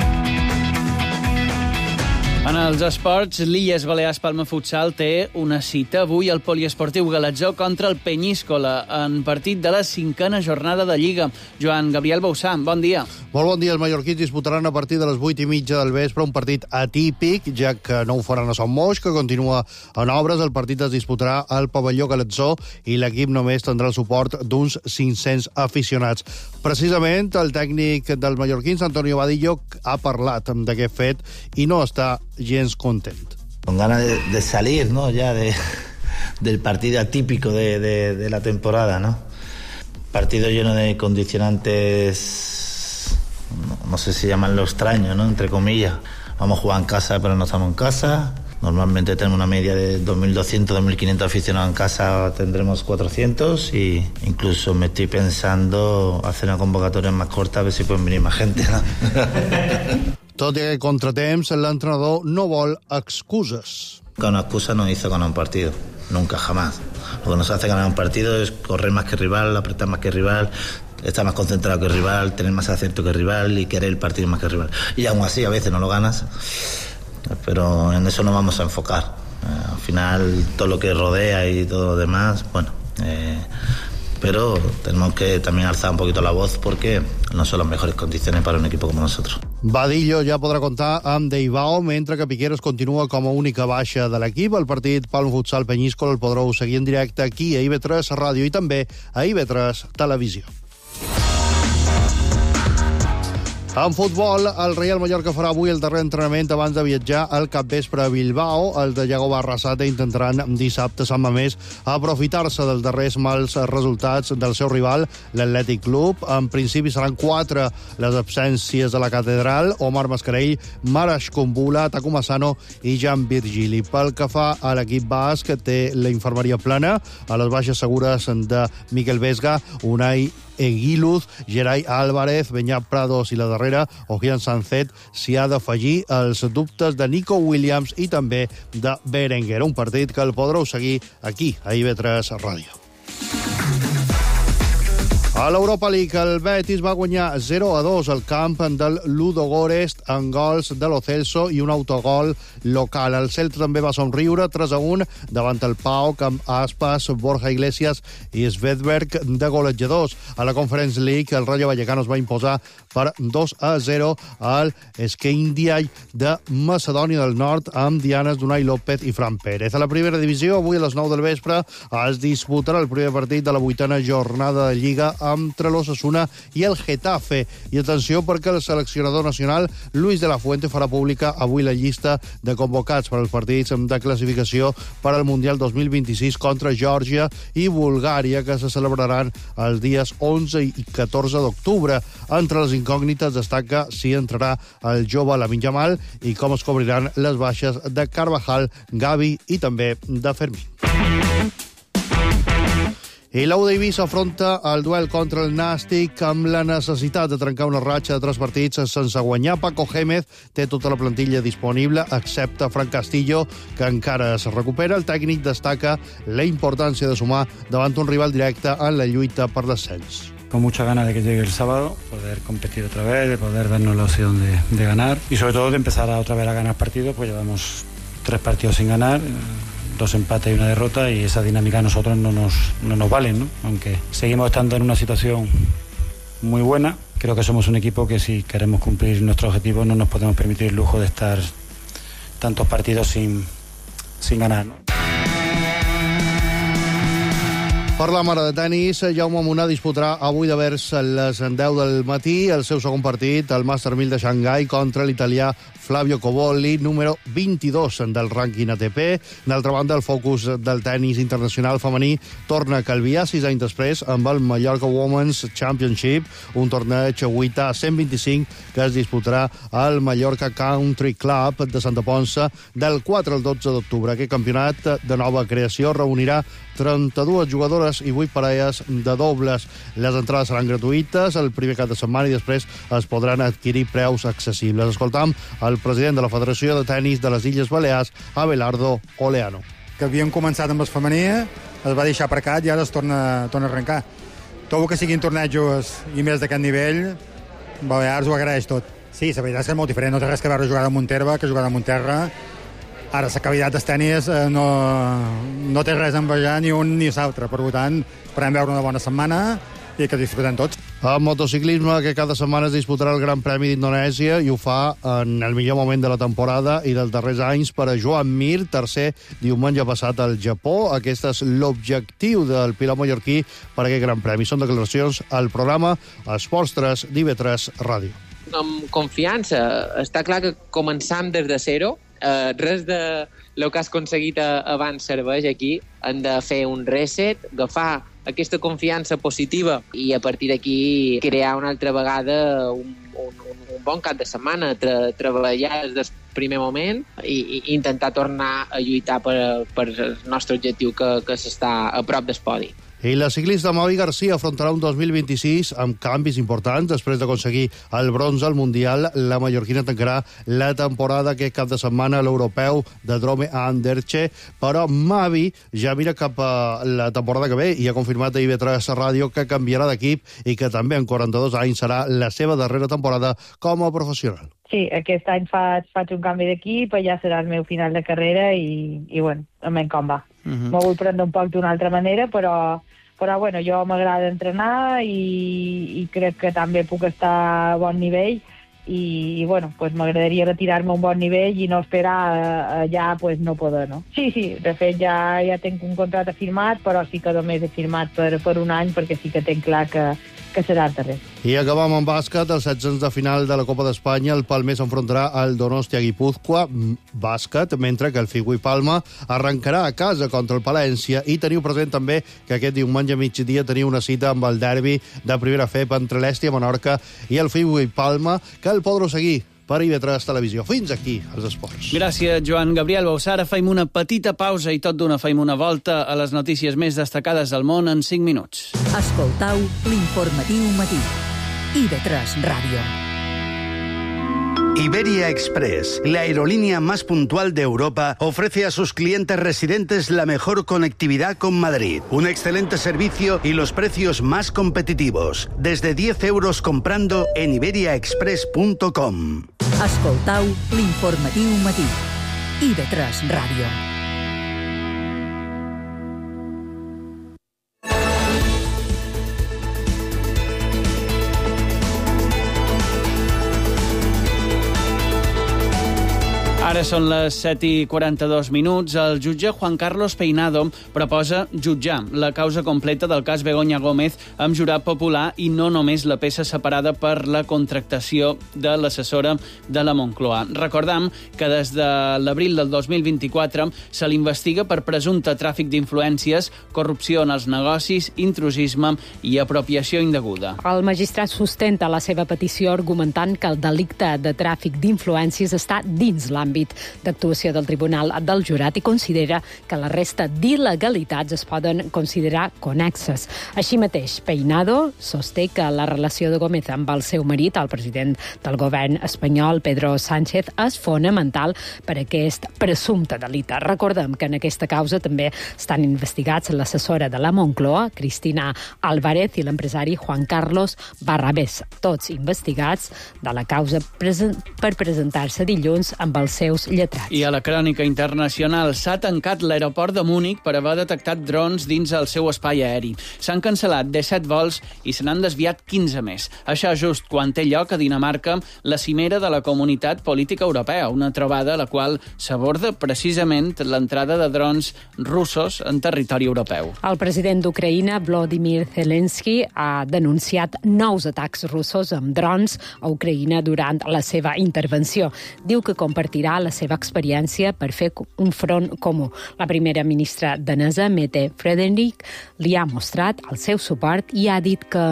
En els esports, l'Illes Balears Palma Futsal té una cita avui al poliesportiu Galatzó contra el Penyíscola en partit de la 5a jornada de Lliga. Joan Gabriel Bausà, bon dia. Molt bon dia. Els mallorquins disputaran a partir de les 8:30 del vespre un partit atípic, ja que no ho faran a Son Moix, que continua en obres. El partit es disputarà al pavelló Galatzó i l'equip només tindrà el suport d'uns 500 aficionats. Precisament, el tècnic dels mallorquins, Antonio Vadillo, ha parlat d'aquest fet i no està gens content. Con ganas de salir, ¿no? Ya del partido atípico de la temporada, ¿no? Partido lleno de condicionantes, no sé si llaman lo extraño, ¿no? Entre comillas. Vamos a jugar en casa, pero no estamos en casa. Normalmente tenemos una media de 2.200, 2.500 aficionados en casa, tendremos 400 y incluso me estoy pensando hacer una convocatoria más corta a ver si pueden venir más gente, ¿no? Tot i aquest contratemps, l'entrenador no vol excuses. Una excusa no hizo ganar un partido, nunca, jamás. Lo que nos hace ganar un partido es correr más que rival, apretar más que rival, estar más concentrado que rival, tener más acierto que rival y querer el partido más que rival. Y aún así a veces no lo ganas, pero en eso no vamos a enfocar. Al final todo lo que rodea y todo lo demás, bueno, pero tenemos que también alzar un poquito la voz porque no son las mejores condiciones para un equipo como nosotros. Vadillo ja podrà comptar amb Deibao, mentre que Piqueras continua com a única baixa de l'equip. El partit Palma Futsal Penyíscola el podreu seguir en directe aquí a IB3 Ràdio i també a IB3 Televisió. En futbol, el Real Mallorca farà avui el darrer entrenament abans de viatjar al capvespre a Bilbao. Els de Iago Barrasate intentaran dissabte a Sant Mamés aprofitar-se dels darrers mals resultats del seu rival, l'Atlètic Club. En principi seran 4 les absències de la catedral: Omar Mascarell, Marash Kumbula, Takuma Sano i Jan Virgili. Pel que fa a l'equip basc, té la infermeria plena, a les baixes segures de Miquel Vesga, Unai Eguiluz, Gerai Álvarez, Beñat Prados i la darrera, Ojian Sancet. S'hi ha d'afegir els dubtes de Nico Williams i també de Berenguer. Un partit que el podreu seguir aquí, a IB3 Ràdio. A l'Europa League, el Betis va guanyar 0-2 al camp del Ludogorets amb gols de Lo Celso i un autogol local. El Celta també va somriure 3-1 davant el PAOK amb Aspas, Borja Iglesias i Svedberg de golejadors. A la Conference League, el Rayo Vallecano es va imposar per 2-0 al Skendiai de Macedònia del Nord amb dianes d'Unai López i Fran Pérez. A la primera divisió, avui a les 9 del vespre es disputarà el primer partit de la 8a jornada de Lliga entre l'Osasuna i el Getafe. I atenció, perquè el seleccionador nacional Luis de la Fuente farà pública avui la llista de convocats per als partits de classificació per al Mundial 2026 contra Geòrgia i Bulgària, que se celebraran els dies 11 i 14 d'octubre. Entre les incògnites destaca si entrarà el jove Lamine Yamal i com es cobriran les baixes de Carvajal, Gavi i també de Fermín. I l'Udv s'afronta al duel contra el Nàstic amb la necessitat de trencar una ratxa de 3 partits sense guanyar. Paco Gémez té tota la plantilla disponible, excepte Fran Castillo, que encara es recupera. El tècnic destaca la importància de sumar davant un rival directe en la lluita per l'ascens. Con mucha ganas de que llegue el sábado, poder competir otra vez, de poder darnos la opción de ganar y sobre todo de empezar otra vez a ganar partidos, pues llevamos 3 partidos sin ganar, 2 empates y 1 derrota, y esa dinámica a nosotros no nos vale, ¿no? Aunque seguimos estando en una situación muy buena, creo que somos un equipo que si queremos cumplir nuestro objetivo no nos podemos permitir el lujo de estar tantos partidos sin ganar, ¿no? Parlam ara de tenis. Jaume Munar disputarà avui de vers a les 10 del matí el seu segon partit, el Master 1000 de Xangai, contra l'italià Flavio Cobolli, número 22 del rànquing ATP. D'altra banda, el focus del tenis internacional femení torna a Calvià 6 anys després amb el Mallorca Women's Championship, un torneig 8 a 125 que es disputarà al Mallorca Country Club de Santa Ponça del 4 al 12 d'octubre. Aquest campionat de nova creació reunirà 32 jugadores i 8 parelles de dobles. Les entrades seran gratuïtes el primer cap de setmana i després es podran adquirir preus accessibles. Escoltam el president de la Federació de Tenis de les Illes Balears, Abelardo Oleano. Que havíem començat amb el femení, es va deixar aparcat i ara es torna a arrencar. Tot el que siguin tornejos i més d'aquest nivell, Balears ho agraeix tot. Sí, la veritat és que és molt diferent, no té res que veure jugar a Montherba que jugar a Montterra. Ara, la qualitat del tenis no té res a envejar ni un ni l'altre. Per tant, podem veure una bona setmana i que disfrutem tots. En motociclisme, que cada setmana es disputarà el Gran Premi d'Indonèsia i ho fa en el millor moment de la temporada i dels darrers anys per a Joan Mir, tercer diumenge passat al Japó. Aquest és l'objectiu del pilot mallorquí per a aquest Gran Premi. Són declaracions al programa Esports 3 d'IV3 Ràdio. Amb confiança. Està clar que començam des de zero. Res de el que has aconseguit abans serveix aquí. Hem de fer un reset, agafar aquesta confiança positiva i a partir d'aquí crear una altra vegada un bon cap de setmana, treballar des del primer moment i intentar tornar a lluitar per el nostre objectiu que s'està a prop del podi. I la ciclista Mavi Garcia afrontarà un 2026 amb canvis importants. Després d'aconseguir el bronze al Mundial, la mallorquina tancarà la temporada aquest cap de setmana a l'europeu de Drome a Anderche, però Mavi ja mira cap a la temporada que ve i ha confirmat a IV3 Ràdio que canviarà d'equip i que també en 42 anys serà la seva darrera temporada com a professional. Sí, aquest any faig un canvi d'equip, ja serà el meu final de carrera i bueno, almenys com va. M'ho vull prendre un poc d'una altra manera, però bueno, jo m'agrada entrenar i crec que també puc estar a bon nivell i bueno, pues m'agradaria retirar-me a un bon nivell i no esperar ja pues no poder, no? Sí, de fet ja tinc un contracte firmat, però sí que només he firmat per un any perquè sí que tinc clar que serà el darrer. I acabam amb bàsquet. Els 16 de final de la Copa d'Espanya, el Palmer s'enfrontarà al Donostia Guipúzcoa bàsquet, mentre que el Figui Palma arrencarà a casa contra el Palència. I teniu present també que aquest diumenge a migdia teniu una cita amb el derbi de primera FEP entre l'Esti a Menorca i el Figui Palma, que el podreu seguir per IV3 Televisió. Fins aquí, els esports. Gràcies, Joan Gabriel Bausara. Fem una petita pausa i tot d'una fem una volta a les notícies més destacades del món en 5 minuts. Escoltau l'informatiu matí. IV3 Ràdio. Iberia Express, la aerolínea más puntual de Europa, ofrece a sus clientes residentes la mejor conectividad con Madrid, un excelente servicio y los precios más competitivos. Desde 10 euros comprando en iberiaexpress.com. Escoltau l'informatiu matí. IV3 Ràdio. Ara són les 7:42. El jutge Juan Carlos Peinado proposa jutjar la causa completa del cas Begoña Gómez amb jurat popular i no només la peça separada per la contractació de l'assessora de la Moncloa. Recordam que des de l'abril del 2024 se l'investiga per presumpte tràfic d'influències, corrupció en els negocis, intrusisme i apropiació indeguda. El magistrat sustenta la seva petició argumentant que el delicte de tràfic d'influències està dins l'àmbit d'actuació del Tribunal del Jurat i considera que la resta d'il·legalitats es poden considerar connexes. Així mateix, Peinado sosté que la relació de Gómez amb el seu marit, el president del govern espanyol, Pedro Sánchez, és fonamental per a aquest presumpte delicte. Recordem que en aquesta causa també estan investigats l'assessora de la Moncloa, Cristina Álvarez, i l'empresari Juan Carlos Barrabés, tots investigats de la causa per presentar-se dilluns amb els seus tipus lletrats. I a la crònica internacional s'ha tancat l'aeroport de Múnich per haver detectat drons dins el seu espai aeri. S'han cancel·lat 17 vols i se n'han desviat 15 més. Això just quan té lloc a Dinamarca la cimera de la Comunitat Política Europea, una trobada a la qual s'aborda precisament l'entrada de drons russos en territori europeu. El president d'Ucraïna, Volodymyr Zelensky, ha denunciat nous atacs russos amb drons a Ucraïna durant la seva intervenció. Diu que compartirà la seva experiència per fer un front comú. La primera ministra danesa, Mette Frederik, li ha mostrat el seu suport i ha dit que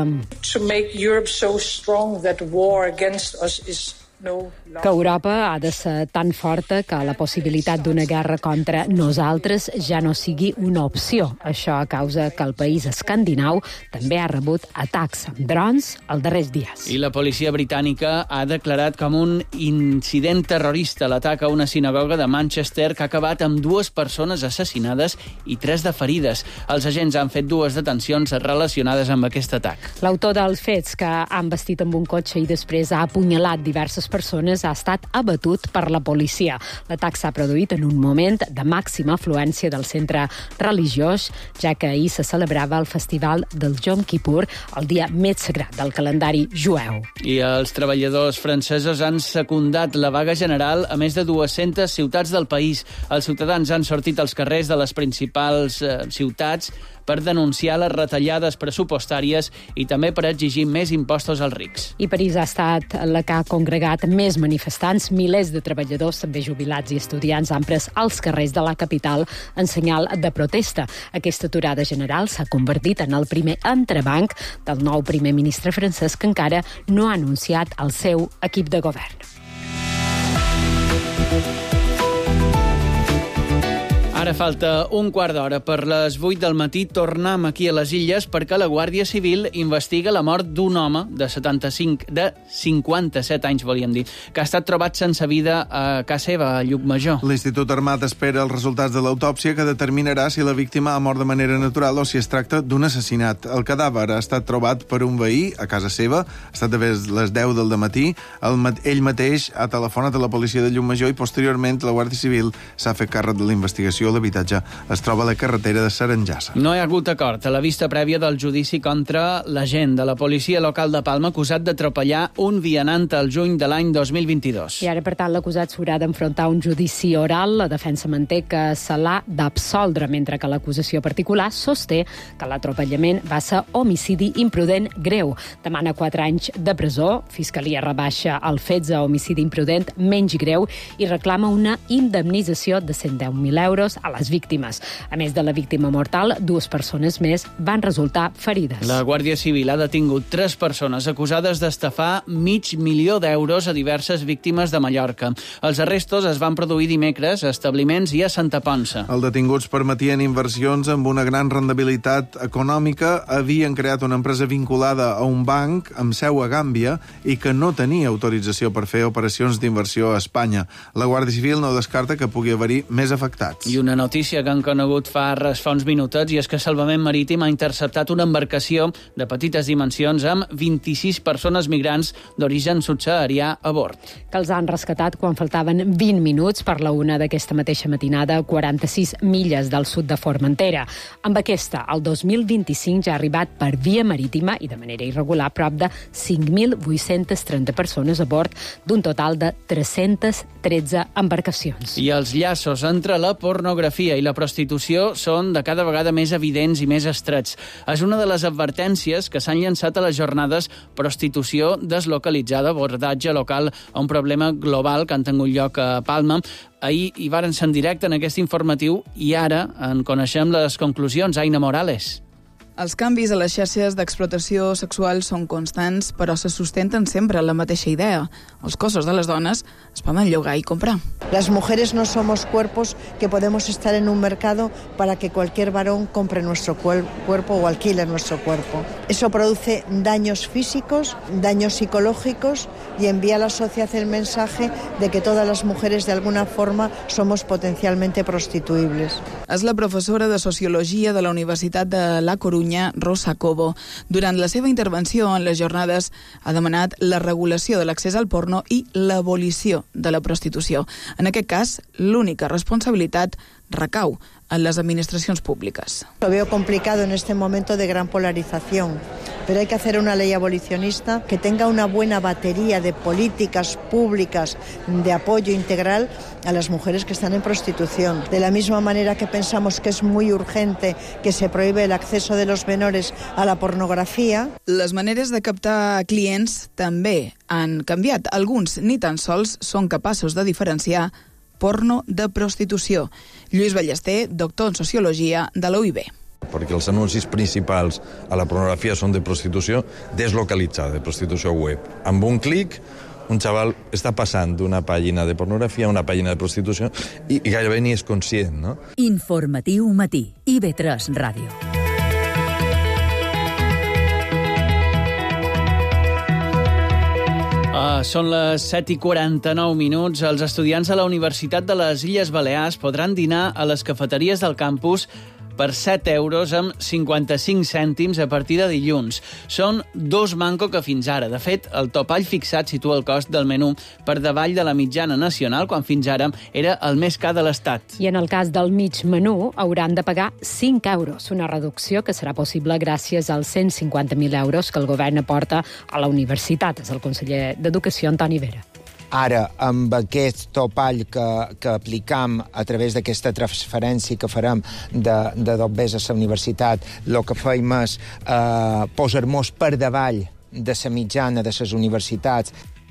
Europa ha de ser tan forta que la possibilitat d'una guerra contra nosaltres ja no sigui una opció. Això a causa que el país escandinau també ha rebut atacs amb drons els darrers dies. I la policia britànica ha declarat com un incident terrorista l'atac a una sinagoga de Manchester que ha acabat amb 2 persones assassinades i 3 de ferides. Els agents han fet 2 detencions relacionades amb aquest atac. L'autor dels fets, que han vestit amb un cotxe i després ha apunyalat diverses persones, ha estat abatut per la policia. L'atac s'ha produït en un moment de màxima afluència del centre religiós, ja que ahir se celebrava el festival del Yom Kippur, el dia més sagrat del calendari jueu. I els treballadors francesos han secundat la vaga general a més de 200 ciutats del país. Els ciutadans han sortit als carrers de les principals ciutats per denunciar les retallades pressupostàries i també per exigir més impostos als rics. I París ha estat la que ha congregat més manifestants. Milers de treballadors, també jubilats i estudiants, han pres als carrers de la capital en senyal de protesta. Aquesta aturada general s'ha convertit en el primer entrebanc del nou primer ministre francès, que encara no ha anunciat el seu equip de govern. Ara falta un quart d'hora per les 8 del matí. Tornem aquí a les Illes perquè la Guàrdia Civil investiga la mort d'un home de 57 anys, volíem dir, que ha estat trobat sense vida a casa seva, a Llucmajor. L'Institut Armat espera els resultats de l'autòpsia que determinarà si la víctima ha mort de manera natural o si es tracta d'un assassinat. El cadàver ha estat trobat per un veí a casa seva, ha estat a les 10 del dematí. Ell mateix ha telefonat a la policia de Llucmajor i posteriorment la Guàrdia Civil s'ha fet càrrec de la investigació. L'habitatge es troba a la carretera de Sarengassa. No hi ha hagut acord a la vista prèvia del judici contra l'agent de la policia local de Palma acusat d'atropellar un vianant al juny de l'any 2022. I ara, per tant, l'acusat s'haurà d'enfrontar un judici oral. La defensa manté que se l'ha d'absoldre, mentre que l'acusació particular sosté que l'atropellament va ser homicidi imprudent greu. Demana 4 anys de presó. Fiscalia rebaixa el fets a homicidi imprudent menys greu i reclama una indemnització de 110.000 euros a les víctimes. A més de la víctima mortal, 2 persones més van resultar ferides. La Guàrdia Civil ha detingut 3 persones acusades d'estafar $500.000 a diverses víctimes de Mallorca. Els arrestos es van produir dimecres a establiments i a Santa Ponça. Els detinguts permetien inversions amb una gran rendibilitat econòmica, havien creat una empresa vinculada a un banc amb seu a Gàmbia i que no tenia autorització per fer operacions d'inversió a Espanya. La Guàrdia Civil no descarta que pugui haver-hi més afectats. I una notícia que han conegut fa uns minutets, i és que Salvament Marítim ha interceptat una embarcació de petites dimensions amb 26 persones migrants d'origen subsaharià a bord. Que els han rescatat quan faltaven 20 minuts per la 1 d'aquesta mateixa matinada, 46 milles del sud de Formentera. Amb aquesta, el 2025 ja ha arribat per via marítima i de manera irregular prop de 5.830 persones a bord d'un total de 313 embarcacions. I els llaços entre la pornografia i la prostitució són de cada vegada més evidents i més estrets. És una de les advertències que s'han llançat a les jornades Prostitució deslocalitzada, abordatge local a un problema global que han tingut lloc a Palma. Ahir hi varen ser en directe en aquest informatiu i ara en coneixem les conclusions. Aina Morales. Els canvis a les xarxes d'explotació sexual són constants, però se sustenten sempre en la mateixa idea. Els cossos de les dones es poden llogar i comprar. Las mujeres no somos cuerpos que podemos estar en un mercado para que cualquier varón compre nuestro cuerpo o alquile nuestro cuerpo. Eso produce daños físicos, daños psicológicos y envía a la sociedad el mensaje de que todas las mujeres de alguna forma somos potencialmente prostituibles. És la professora de Sociologia de la Universitat de La Corunya, Catalunya, Rosa Cobo. Durant la seva intervenció en les jornades ha demanat la regulació de l'accés al porno i l'abolició de la prostitució. En aquest cas, l'única responsabilitat recau en las administraciones públicas. Lo veo complicado en este momento de gran polarización, pero hay que hacer una ley abolicionista que tenga una buena batería de políticas públicas de apoyo integral a las mujeres que están en prostitución. De la misma manera que pensamos que es muy urgente que se prohíbe el acceso de los menores a la pornografía. Les maneres de captar clients també han canviat. Alguns ni tan sols són capaços de diferenciar porno de prostitució. Lluís Ballester, doctor en Sociologia de la UIB. Perquè els anuncis principals a la pornografia són de prostitució deslocalitzada, de prostitució web. Amb un clic, un xaval està passant d'una pàgina de pornografia a una pàgina de prostitució i gairebé ni és conscient, no? Informatiu matí, IB3 Ràdio. Són les 7:49. Els estudiants de la Universitat de les Illes Balears podran dinar a les cafeteries del campus per 7 euros amb 55 cèntims a partir de dilluns. Són 2 manco que fins ara. De fet, el topall fixat situa el cost del menú per davall de la mitjana nacional, quan fins ara era el més car de l'Estat. I en el cas del mig menú hauran de pagar 5 euros, una reducció que serà possible gràcies als 150.000 euros que el govern aporta a la universitat. És el conseller d'Educació, Antoni Vera. Ara, amb aquest topall que aplicam a través d'aquesta transferència que farem de dobbers a la universitat, el que fem és posar-nos per davall de la mitjana de les universitats.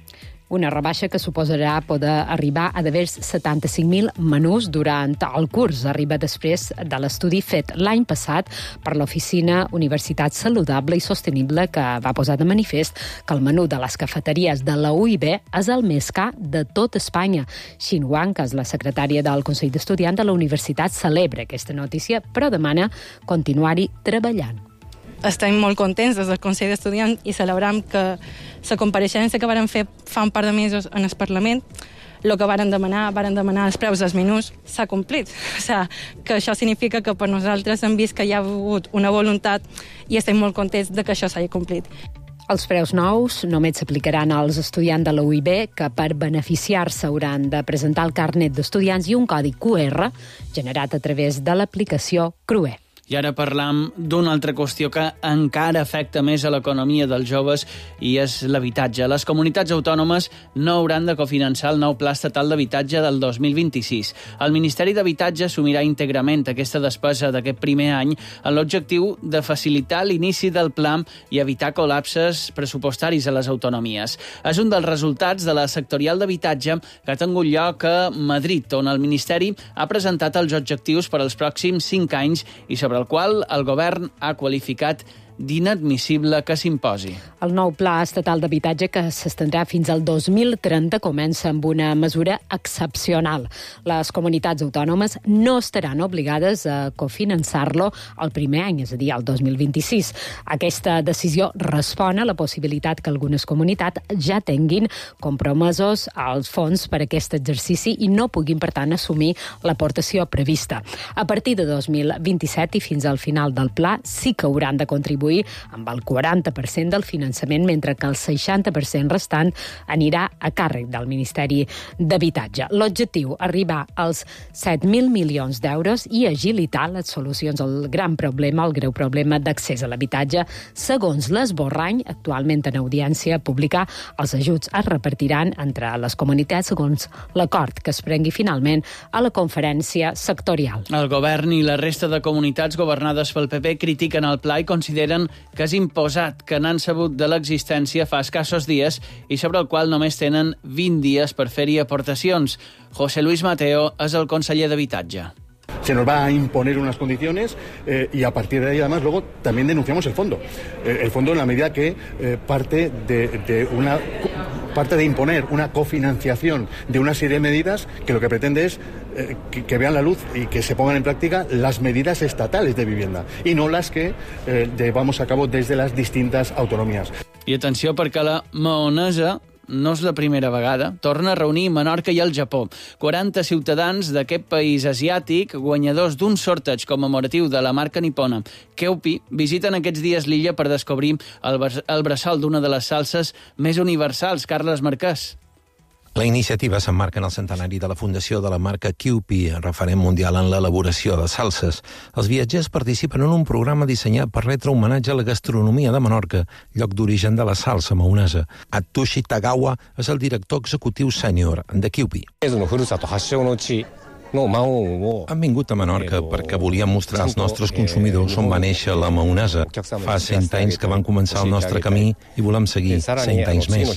Una rebaixa que suposarà poder arribar a devers 75.000 menús durant el curs. Arriba després de l'estudi fet l'any passat per l'Oficina Universitat Saludable i Sostenible, que va posar de manifest que el menú de les cafeteries de la UIB és el més car de tot Espanya. Xin Wang, que és la secretària del Consell d'Estudiants de la Universitat, celebra aquesta notícia, però demana continuar-hi treballant. Estem molt contents des del Consell d'Estudiants i celebrem que la compareixença que varen fer fa un par de mesos en el Parlament, el que varen demanar els preus dels menús, s'ha complit. O sigui, que això significa que per nosaltres hem vist que hi ha hagut una voluntat i estem molt contents de que això s'hagi complit. Els preus nous només s'aplicaran als estudiants de la UIB, que per beneficiar-se hauran de presentar el carnet d'estudiants i un codi QR generat a través de l'aplicació Crue. I ara parlam d'una altra qüestió que encara afecta més a l'economia dels joves i és l'habitatge. Les comunitats autònomes no hauran de cofinançar el nou Pla Estatal d'Habitatge del 2026. El Ministeri d'Habitatge assumirà íntegrament aquesta despesa d'aquest primer any en l'objectiu de facilitar l'inici del pla i evitar col·lapses pressupostaris a les autonomies. És un dels resultats de la sectorial d'habitatge que ha tingut lloc a Madrid, on el Ministeri ha presentat els objectius per als pròxims 5 anys i sobre el qual el govern ha qualificat d'inadmissible que s'imposi. El nou Pla Estatal d'Habitatge, que s'estendrà fins al 2030, comença amb una mesura excepcional. Les comunitats autònomes no estaran obligades a cofinançar-lo el primer any, és a dir, el 2026. Aquesta decisió respon a la possibilitat que algunes comunitats ja tinguin compromesos als fons per a aquest exercici i no puguin, per tant, assumir l'aportació prevista. A partir de 2027 i fins al final del pla sí que hauran de contribuir amb el 40% del finançament, mentre que el 60% restant anirà a càrrec del Ministeri d'Habitatge. L'objectiu, arribar als 7.000 milions d'euros i agilitar les solucions al gran problema, el greu problema d'accés a l'habitatge. Segons l'esborrany, actualment en audiència pública, els ajuts es repartiran entre les comunitats segons l'acord que es prengui finalment a la conferència sectorial. El govern i la resta de comunitats governades pel PP critiquen el pla i consideren que és imposat, que n'han sabut de l'existència fa escassos dies i sobre el qual només tenen 20 dies per fer-hi aportacions. José Luis Mateo és el conseller d'Habitatge. Se nos va a imponer unas condiciones y a partir de ahí además luego también denunciamos el fondo. El fondo en la medida que parte de imponer una cofinanciación de una serie de medidas que lo que pretende es que vean la luz y que se pongan en práctica las medidas estatales de vivienda y no las que llevamos a cabo desde las distintas autonomías. I atenció, perquè la maonesa no és la primera vegada. Torna a reunir Menorca i el Japó. 40 ciutadans d'aquest país asiàtic, guanyadors d'un sorteig commemoratiu de la marca nipona Kewpie, visiten aquests dies l'illa per descobrir el bressol d'una de les salses més universals. Carles Marquès. La iniciativa s'emmarca en el centenari de la fundació de la marca Kewpie, referent mundial en l'elaboració de salses. Els viatgers participen en un programa dissenyat per retre homenatge a la gastronomia de Menorca, lloc d'origen de la salsa maonesa. Atsushi Tagawa és el director executiu sènior de Kewpie. Han vingut a Menorca perquè volíem mostrar als nostres consumidors on va néixer la maonesa. Fa 100 anys que van començar el nostre camí i volem seguir 100 anys més.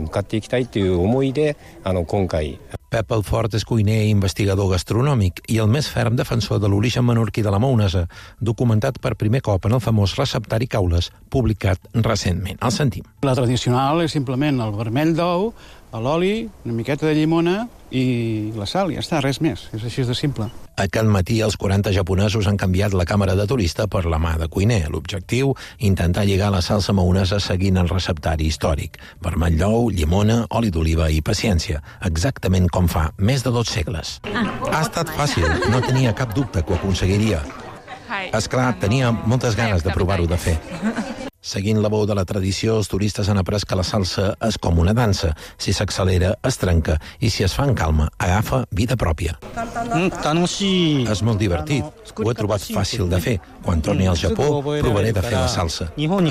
Pep Alfort és cuiner i investigador gastronòmic i el més ferm defensor de l'origen menorquí de la maonesa, documentat per primer cop en el famós receptari Caules, publicat recentment. El sentim. La tradicional és simplement el vermell d'ou, l'oli, una miqueta de llimona i la sal, ja està, res més. És així de simple. Aquest matí els 40 japonesos han canviat la càmera de turista per la mà de cuiner. L'objectiu, intentar lligar la salsa maonesa seguint el receptari històric. Vermell d'ou, llimona, oli d'oliva i paciència. Exactament com fa més de 2 segles. Ha estat fàcil, no tenia cap dubte que ho aconseguiria. Esclar, tenia moltes ganes de provar-ho de fer. Seguint la veu de la tradició, els turistes han après que la salsa és com una dansa. Si s'accelera, es trenca, i si es fa en calma, agafa vida pròpia. És molt divertit. Ho he trobat fàcil de fer. Quan torni al Japó, provaré de fer la salsa.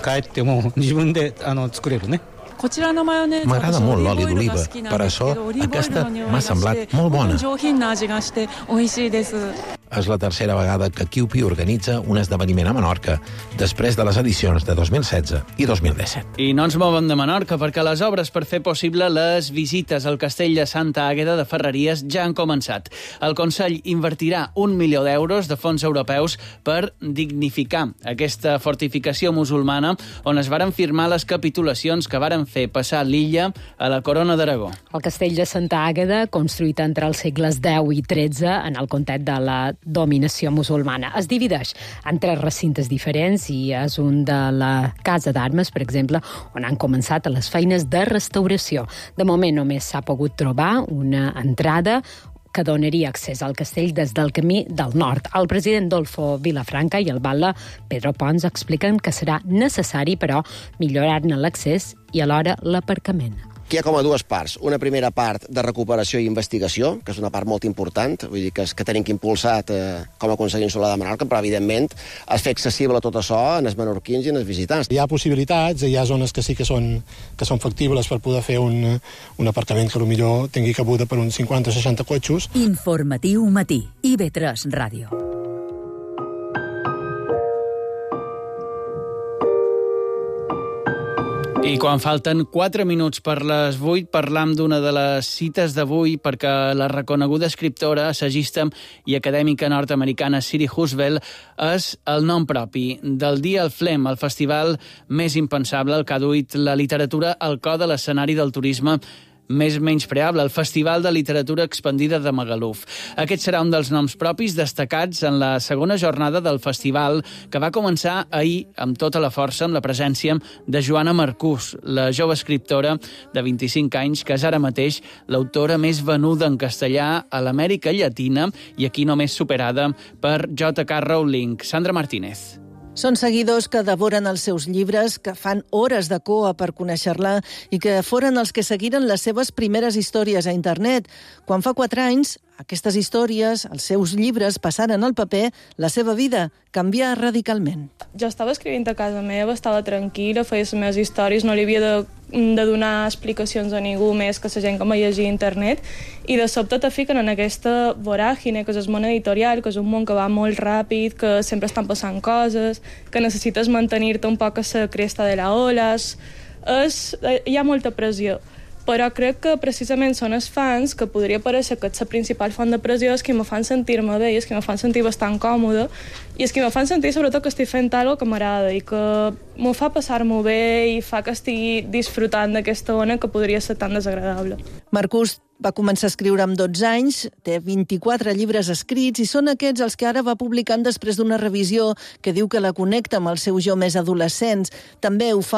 M'agrada molt l'oli d'oliva, per això aquesta m'ha semblat molt bona. És la tercera vegada que Kewpie organitza un esdeveniment a Menorca, després de les edicions de 2016 i 2017. I no ens movem de Menorca, perquè les obres per fer possible les visites al castell de Santa Àgueda de Ferreries ja han començat. El Consell invertirà 1 milió d'euros de fons europeus per dignificar aquesta fortificació musulmana on es varen firmar les capitulacions que varen fer passar l'illa a la Corona d'Aragó. El castell de Santa Àgueda, construït entre els segles X i XIII en el context de la dominació musulmana, es divideix en 3 recintes diferents i és un de la Casa d'Armes, per exemple, on han començat les feines de restauració. De moment només s'ha pogut trobar una entrada que donaria accés al castell des del camí del nord. El president Dolfo Vilafranca i el batlle Pedro Pons expliquen que serà necessari, però, millorar-ne l'accés i alhora l'aparcament. Aquí hi ha com a 2 parts. Una primera part de recuperació i investigació, que és una part molt important, vull dir que tenim que impulsar com aconseguim Solà de Menorca, però evidentment es fer accessible tot això en els menorquins i en els visitants. Hi ha possibilitats, hi ha zones que sí que són factibles per poder fer un aparcament que potser tingui cabuda per uns 50 o 60 cotxos. Informatiu Matí, IB3 Ràdio. I quan falten 4 minuts per les 8, parlam d'una de les cites d'avui perquè la reconeguda escriptora, assagista i acadèmica nord-americana Siri Husbell és el nom propi del dia al Flem, el festival més impensable, el que ha duit la literatura al cor de l'escenari del turisme més menyspreable, el Festival de Literatura Expandida de Magaluf. Aquest serà un dels noms propis destacats en la segona jornada del festival, que va començar ahir amb tota la força amb la presència de Joana Marcús, la jove escriptora de 25 anys, que és ara mateix l'autora més venuda en castellà a l'Amèrica Llatina i aquí només superada per J.K. Rowling. Sandra Martínez. Són seguidors que devoren els seus llibres, que fan hores de cua per conèixer-la i que foren els que seguiren les seves primeres històries a internet. Quan fa 4 anys, aquestes històries, els seus llibres, passaren al paper, la seva vida canvià radicalment. Jo estava escrivint a casa meva, estava tranquil·la, feia les meves històries, no li havia de donar explicacions a ningú més que la gent que me llegia a internet, i de sobte te fiquen en aquesta voràgine, que és el món editorial, que és un món que va molt ràpid, que sempre estan passant coses, que necessites mantenir-te un poc a la cresta de la ola. Hi ha molta pressió. Però crec que precisament són els fans, que podria parèixer que és la principal font de pressió, és que me fan sentir-me bé, és que me fan sentir bastant còmode, i és que me fan sentir sobretot que estic fent alguna que m'agrada i que m'ho fa passar-m'ho bé i fa que estigui disfrutant d'aquesta ona que podria ser tan desagradable. Marcús va començar a escriure amb 12 anys, té 24 llibres escrits i són aquests els que ara va publicant després d'una revisió que diu que la connecta amb els seus jo més adolescents. També ho fa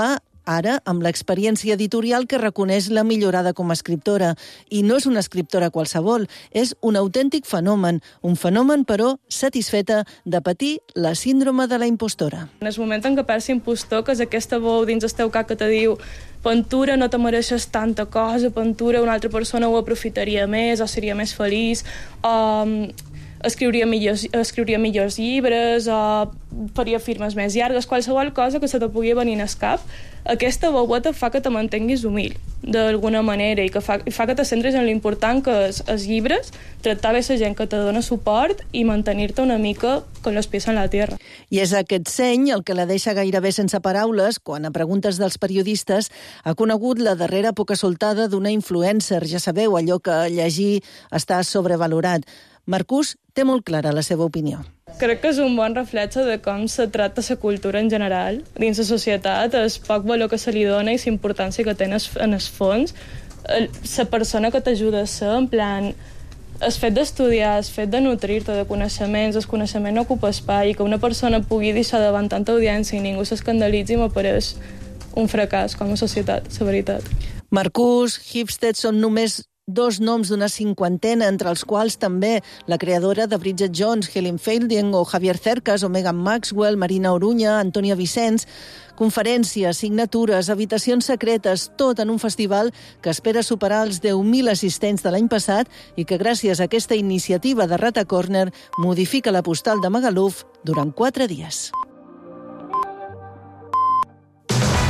ara amb l'experiència editorial que reconeix la millorada com a escriptora. I no és una escriptora qualsevol, és un autèntic fenomen. Un fenomen, però, satisfeta de patir la síndrome de la impostora. En el moment en què perds impostor, que és aquesta veu dins el teu cap que te diu Ventura, no te mereixes tanta cosa, Ventura, una altra persona ho aprofitaria més, o seria més feliç, escriuria millors llibres, o faria firmes més llargues, qualsevol cosa que se te pugui venir al cap. Aquesta veueta fa que te mantenguis humil, d'alguna manera, i que fa que te centres en l'important que és els llibres, tractar bé la gent que te dona suport i mantenir-te una mica con los pies en la tierra. I és aquest seny el que la deixa gairebé sense paraules quan, a preguntes dels periodistes, ha conegut la darrera poca soltada d'una influencer. Ja sabeu, allò que llegir està sobrevalorat. Marcús té molt clara la seva opinió. Crec que és un bon reflex de com se tracta la cultura en general dins la societat, el poc valor que se li dona i la importància que té en el fons. La persona que t'ajuda a ser, en plan, el fet d'estudiar, el fet de nutrir-te de coneixements, el coneixement no ocupa espai, i que una persona pugui deixar davant tanta audiència i ningú s'escandalitzi m'apareix un fracàs com a societat, la veritat. Marcús, Hipstead són només 2 noms d'una 50ena, entre els quals també la creadora de Bridget Jones, Helen Fielding, o Javier Cercas, o Megan Maxwell, Marina Oruña, Antònia Vicens. Conferències, signatures, habitacions secretes, tot en un festival que espera superar els 10.000 assistents de l'any passat i que gràcies a aquesta iniciativa de Rata Corner modifica la postal de Magaluf durant 4 dies.